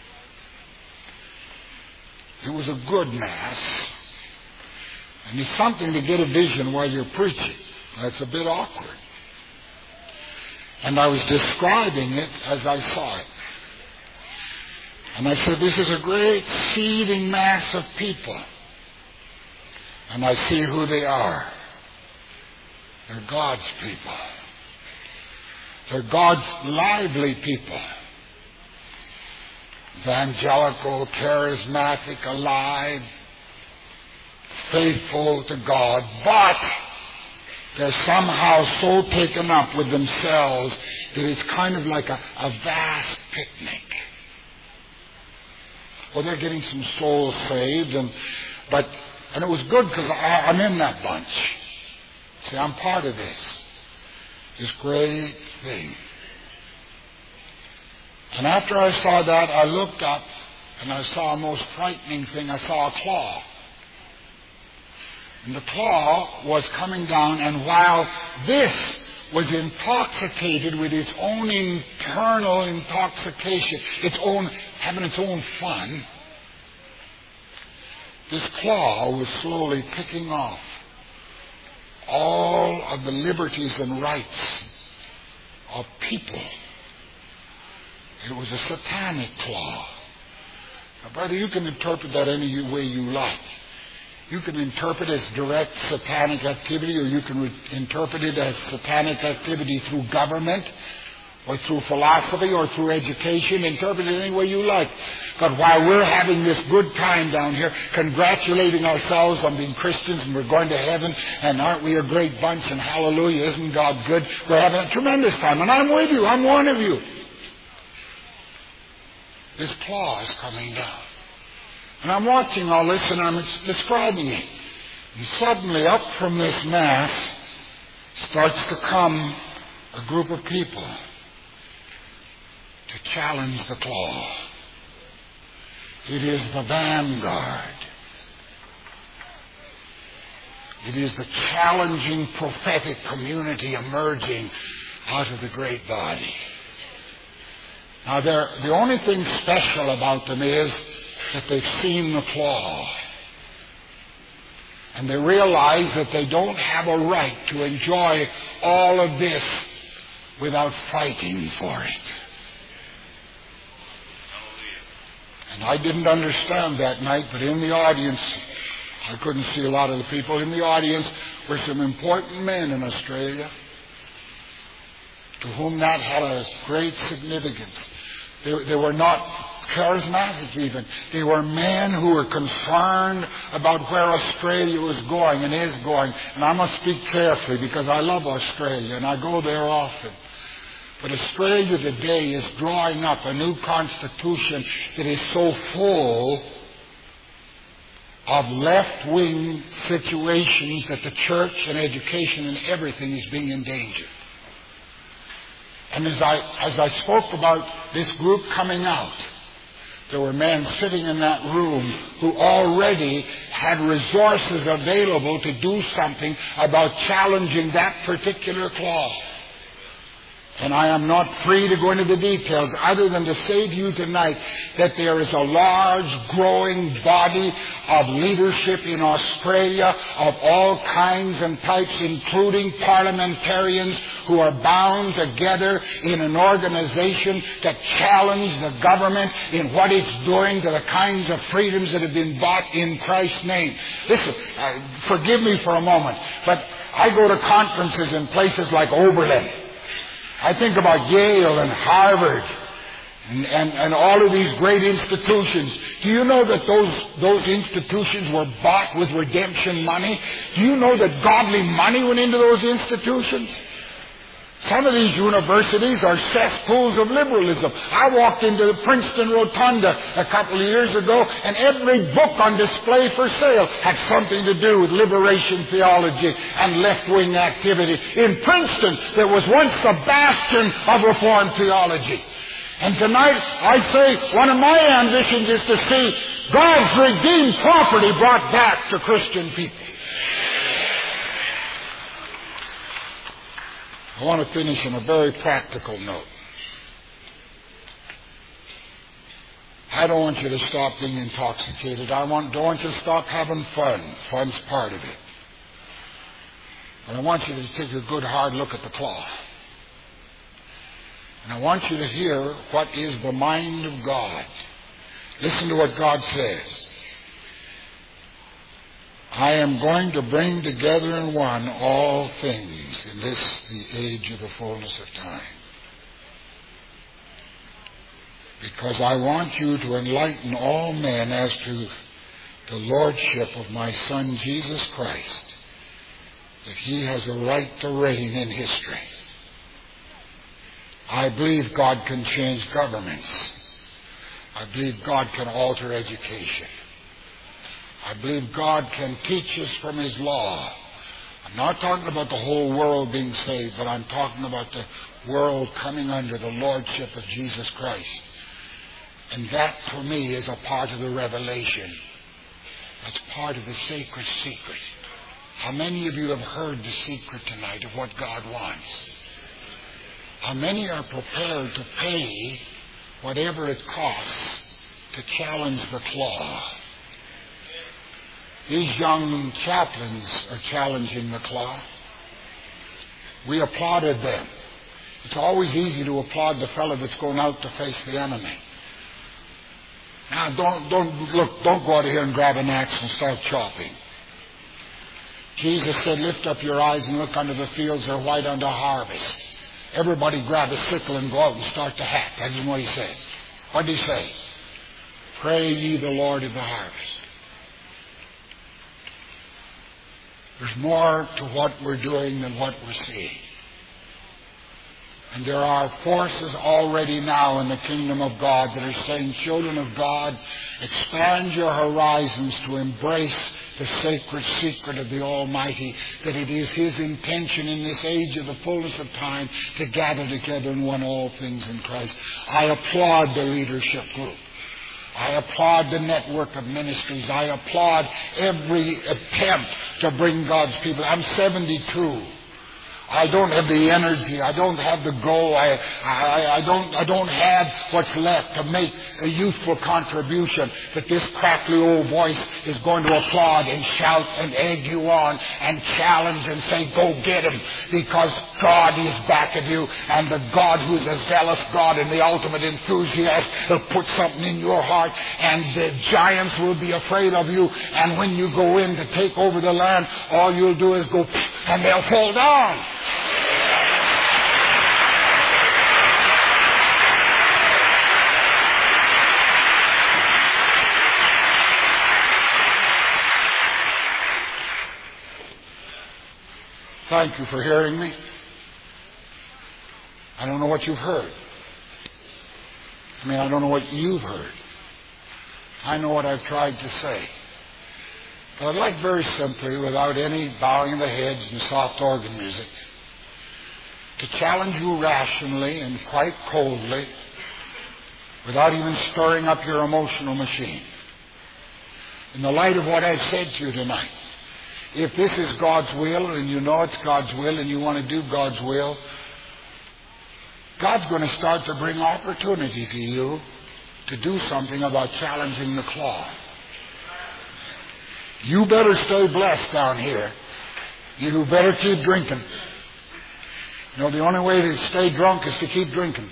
It was a good mass. And it's something to get a vision while you're preaching. That's a bit awkward. And I was describing it as I saw it. And I said, this is a great, seething mass of people. And I see who they are. They're God's people. They're God's lively people. Evangelical, charismatic, alive, faithful to God. But they're somehow so taken up with themselves that it's kind of like a vast picnic. Well, they're getting some souls saved, and it was good because I'm in that bunch. See, I'm part of this great thing. And after I saw that, I looked up and I saw a most frightening thing. I saw a claw. And the claw was coming down, and while this was intoxicated with its own internal intoxication, having its own fun, this claw was slowly picking off all of the liberties and rights of people. It was a satanic claw. Now, brother, you can interpret that any way you like. You can interpret it as direct satanic activity, or you can interpret it as satanic activity through government, or through philosophy, or through education. Interpret it any way you like. But while we're having this good time down here, congratulating ourselves on being Christians and we're going to heaven, and aren't we a great bunch, and hallelujah, isn't God good? We're having a tremendous time, and I'm with you. I'm one of you. This claw is coming down. And I'm watching all this, and I'm describing it. And suddenly, up from this mass starts to come a group of people to challenge the claw. It is the vanguard. It is the challenging prophetic community emerging out of the great body. Now, the only thing special about them is that they've seen the claw. And they realize that they don't have a right to enjoy all of this without fighting for it. And I didn't understand that night, but in the audience, I couldn't see a lot of the people. In the audience were some important men in Australia to whom that had a great significance. They were not charismatic even. They were men who were concerned about where Australia was going and is going. And I must speak carefully because I love Australia and I go there often. But Australia today is drawing up a new constitution that is so full of left-wing situations that the church and education and everything is being endangered. And as I spoke about this group coming out, there were men sitting in that room who already had resources available to do something about challenging that particular clause. And I am not free to go into the details other than to say to you tonight that there is a large growing body of leadership in Australia of all kinds and types, including parliamentarians who are bound together in an organization to challenge the government in what it's doing to the kinds of freedoms that have been bought in Christ's name. Listen, forgive me for a moment, but I go to conferences in places like Oberlin. I think about Yale and Harvard and all of these great institutions. Do you know that those institutions were bought with redemption money? Do you know that godly money went into those institutions? Some of these universities are cesspools of liberalism. I walked into the Princeton Rotunda a couple of years ago, and every book on display for sale had something to do with liberation theology and left-wing activity. In Princeton, there was once the bastion of Reformed theology. And tonight, I say, one of my ambitions is to see God's redeemed property brought back to Christian people. I want to finish on a very practical note. I don't want you to stop being intoxicated. I don't want you to stop having fun. Fun's part of it. But I want you to take a good hard look at the cloth. And I want you to hear what is the mind of God. Listen to what God says. I am going to bring together in one all things in this, the age of the fullness of time. Because I want you to enlighten all men as to the lordship of my Son, Jesus Christ, that he has a right to reign in history. I believe God can change governments. I believe God can alter education. I believe God can teach us from his law. I'm not talking about the whole world being saved, but I'm talking about the world coming under the lordship of Jesus Christ. And that, for me, is a part of the revelation. That's part of the sacred secret. How many of you have heard the secret tonight of what God wants? How many are prepared to pay whatever it costs to challenge the claw? These young chaplains are challenging the claw. We applauded them. It's always easy to applaud the fellow that's going out to face the enemy. Now, don't go out here and grab an axe and start chopping. Jesus said, lift up your eyes and look unto the fields, they're white unto harvest. Everybody grab a sickle and go out and start to hack. That's what he said. What did he say? Pray ye the Lord of the harvest. There's more to what we're doing than what we're seeing. And there are forces already now in the kingdom of God that are saying, children of God, expand your horizons to embrace the sacred secret of the Almighty, that it is his intention in this age of the fullness of time to gather together in one all things in Christ. I applaud the leadership group. I applaud the network of ministries. I applaud every attempt to bring God's people. I'm 72. I don't have the energy. I don't have the go. I don't have what's left to make a youthful contribution. But this crackly old voice is going to applaud and shout and egg you on and challenge and say, go get him, because God is back of you, and the God who's a zealous God and the ultimate enthusiast will put something in your heart, and the giants will be afraid of you, and when you go in to take over the land, all you'll do is go and they'll fall down. Thank you for hearing me. I don't know what you've heard. I don't know what you've heard. I know what I've tried to say. But I'd like very simply, without any bowing of the heads and soft organ music, to challenge you rationally and quite coldly, without even stirring up your emotional machine. In the light of what I've said to you tonight, if this is God's will, and you know it's God's will, and you want to do God's will, God's going to start to bring opportunity to you to do something about challenging the claw. You better stay blessed down here. You better keep drinking. The only way to stay drunk is to keep drinking.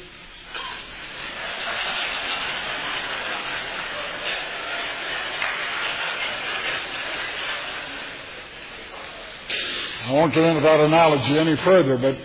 I won't get into that analogy any further, but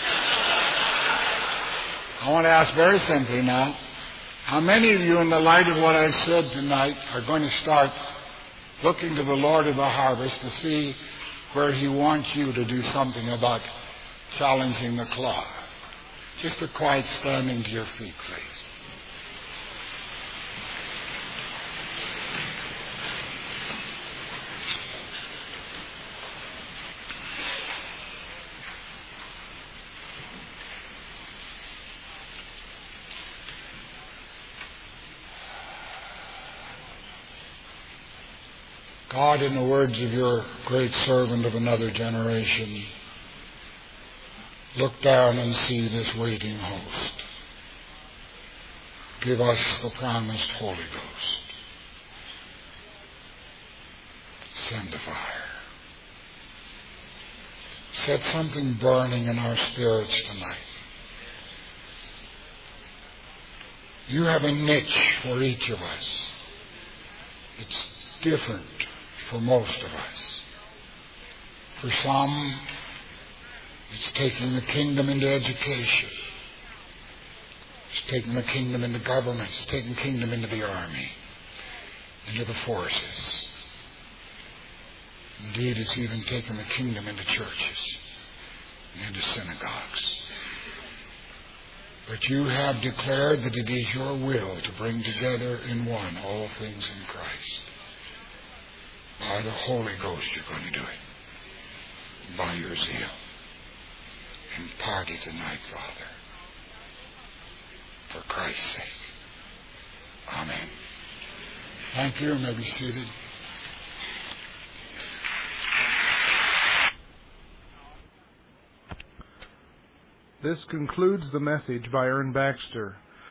I want to ask very simply now, how many of you, in the light of what I've said tonight, are going to start looking to the Lord of the harvest to see where He wants you to do something about challenging the claw? Just a quiet standing to your feet, please. God, in the words of your great servant of another generation, look down and see this waiting host. Give us the promised Holy Ghost. Send the fire. Set something burning in our spirits tonight. You have a niche for each of us. It's different for most of us. For some, it's taking the kingdom into education. It's taking the kingdom into government. It's taking the kingdom into the army, into the forces. Indeed, it's even taken the kingdom into churches and into synagogues. But you have declared that it is your will to bring together in one all things in Christ. By the Holy Ghost, you're going to do it. By your zeal. Impart it tonight, Father. For Christ's sake. Amen. Thank you. You may be seated. This concludes the message by Ern Baxter.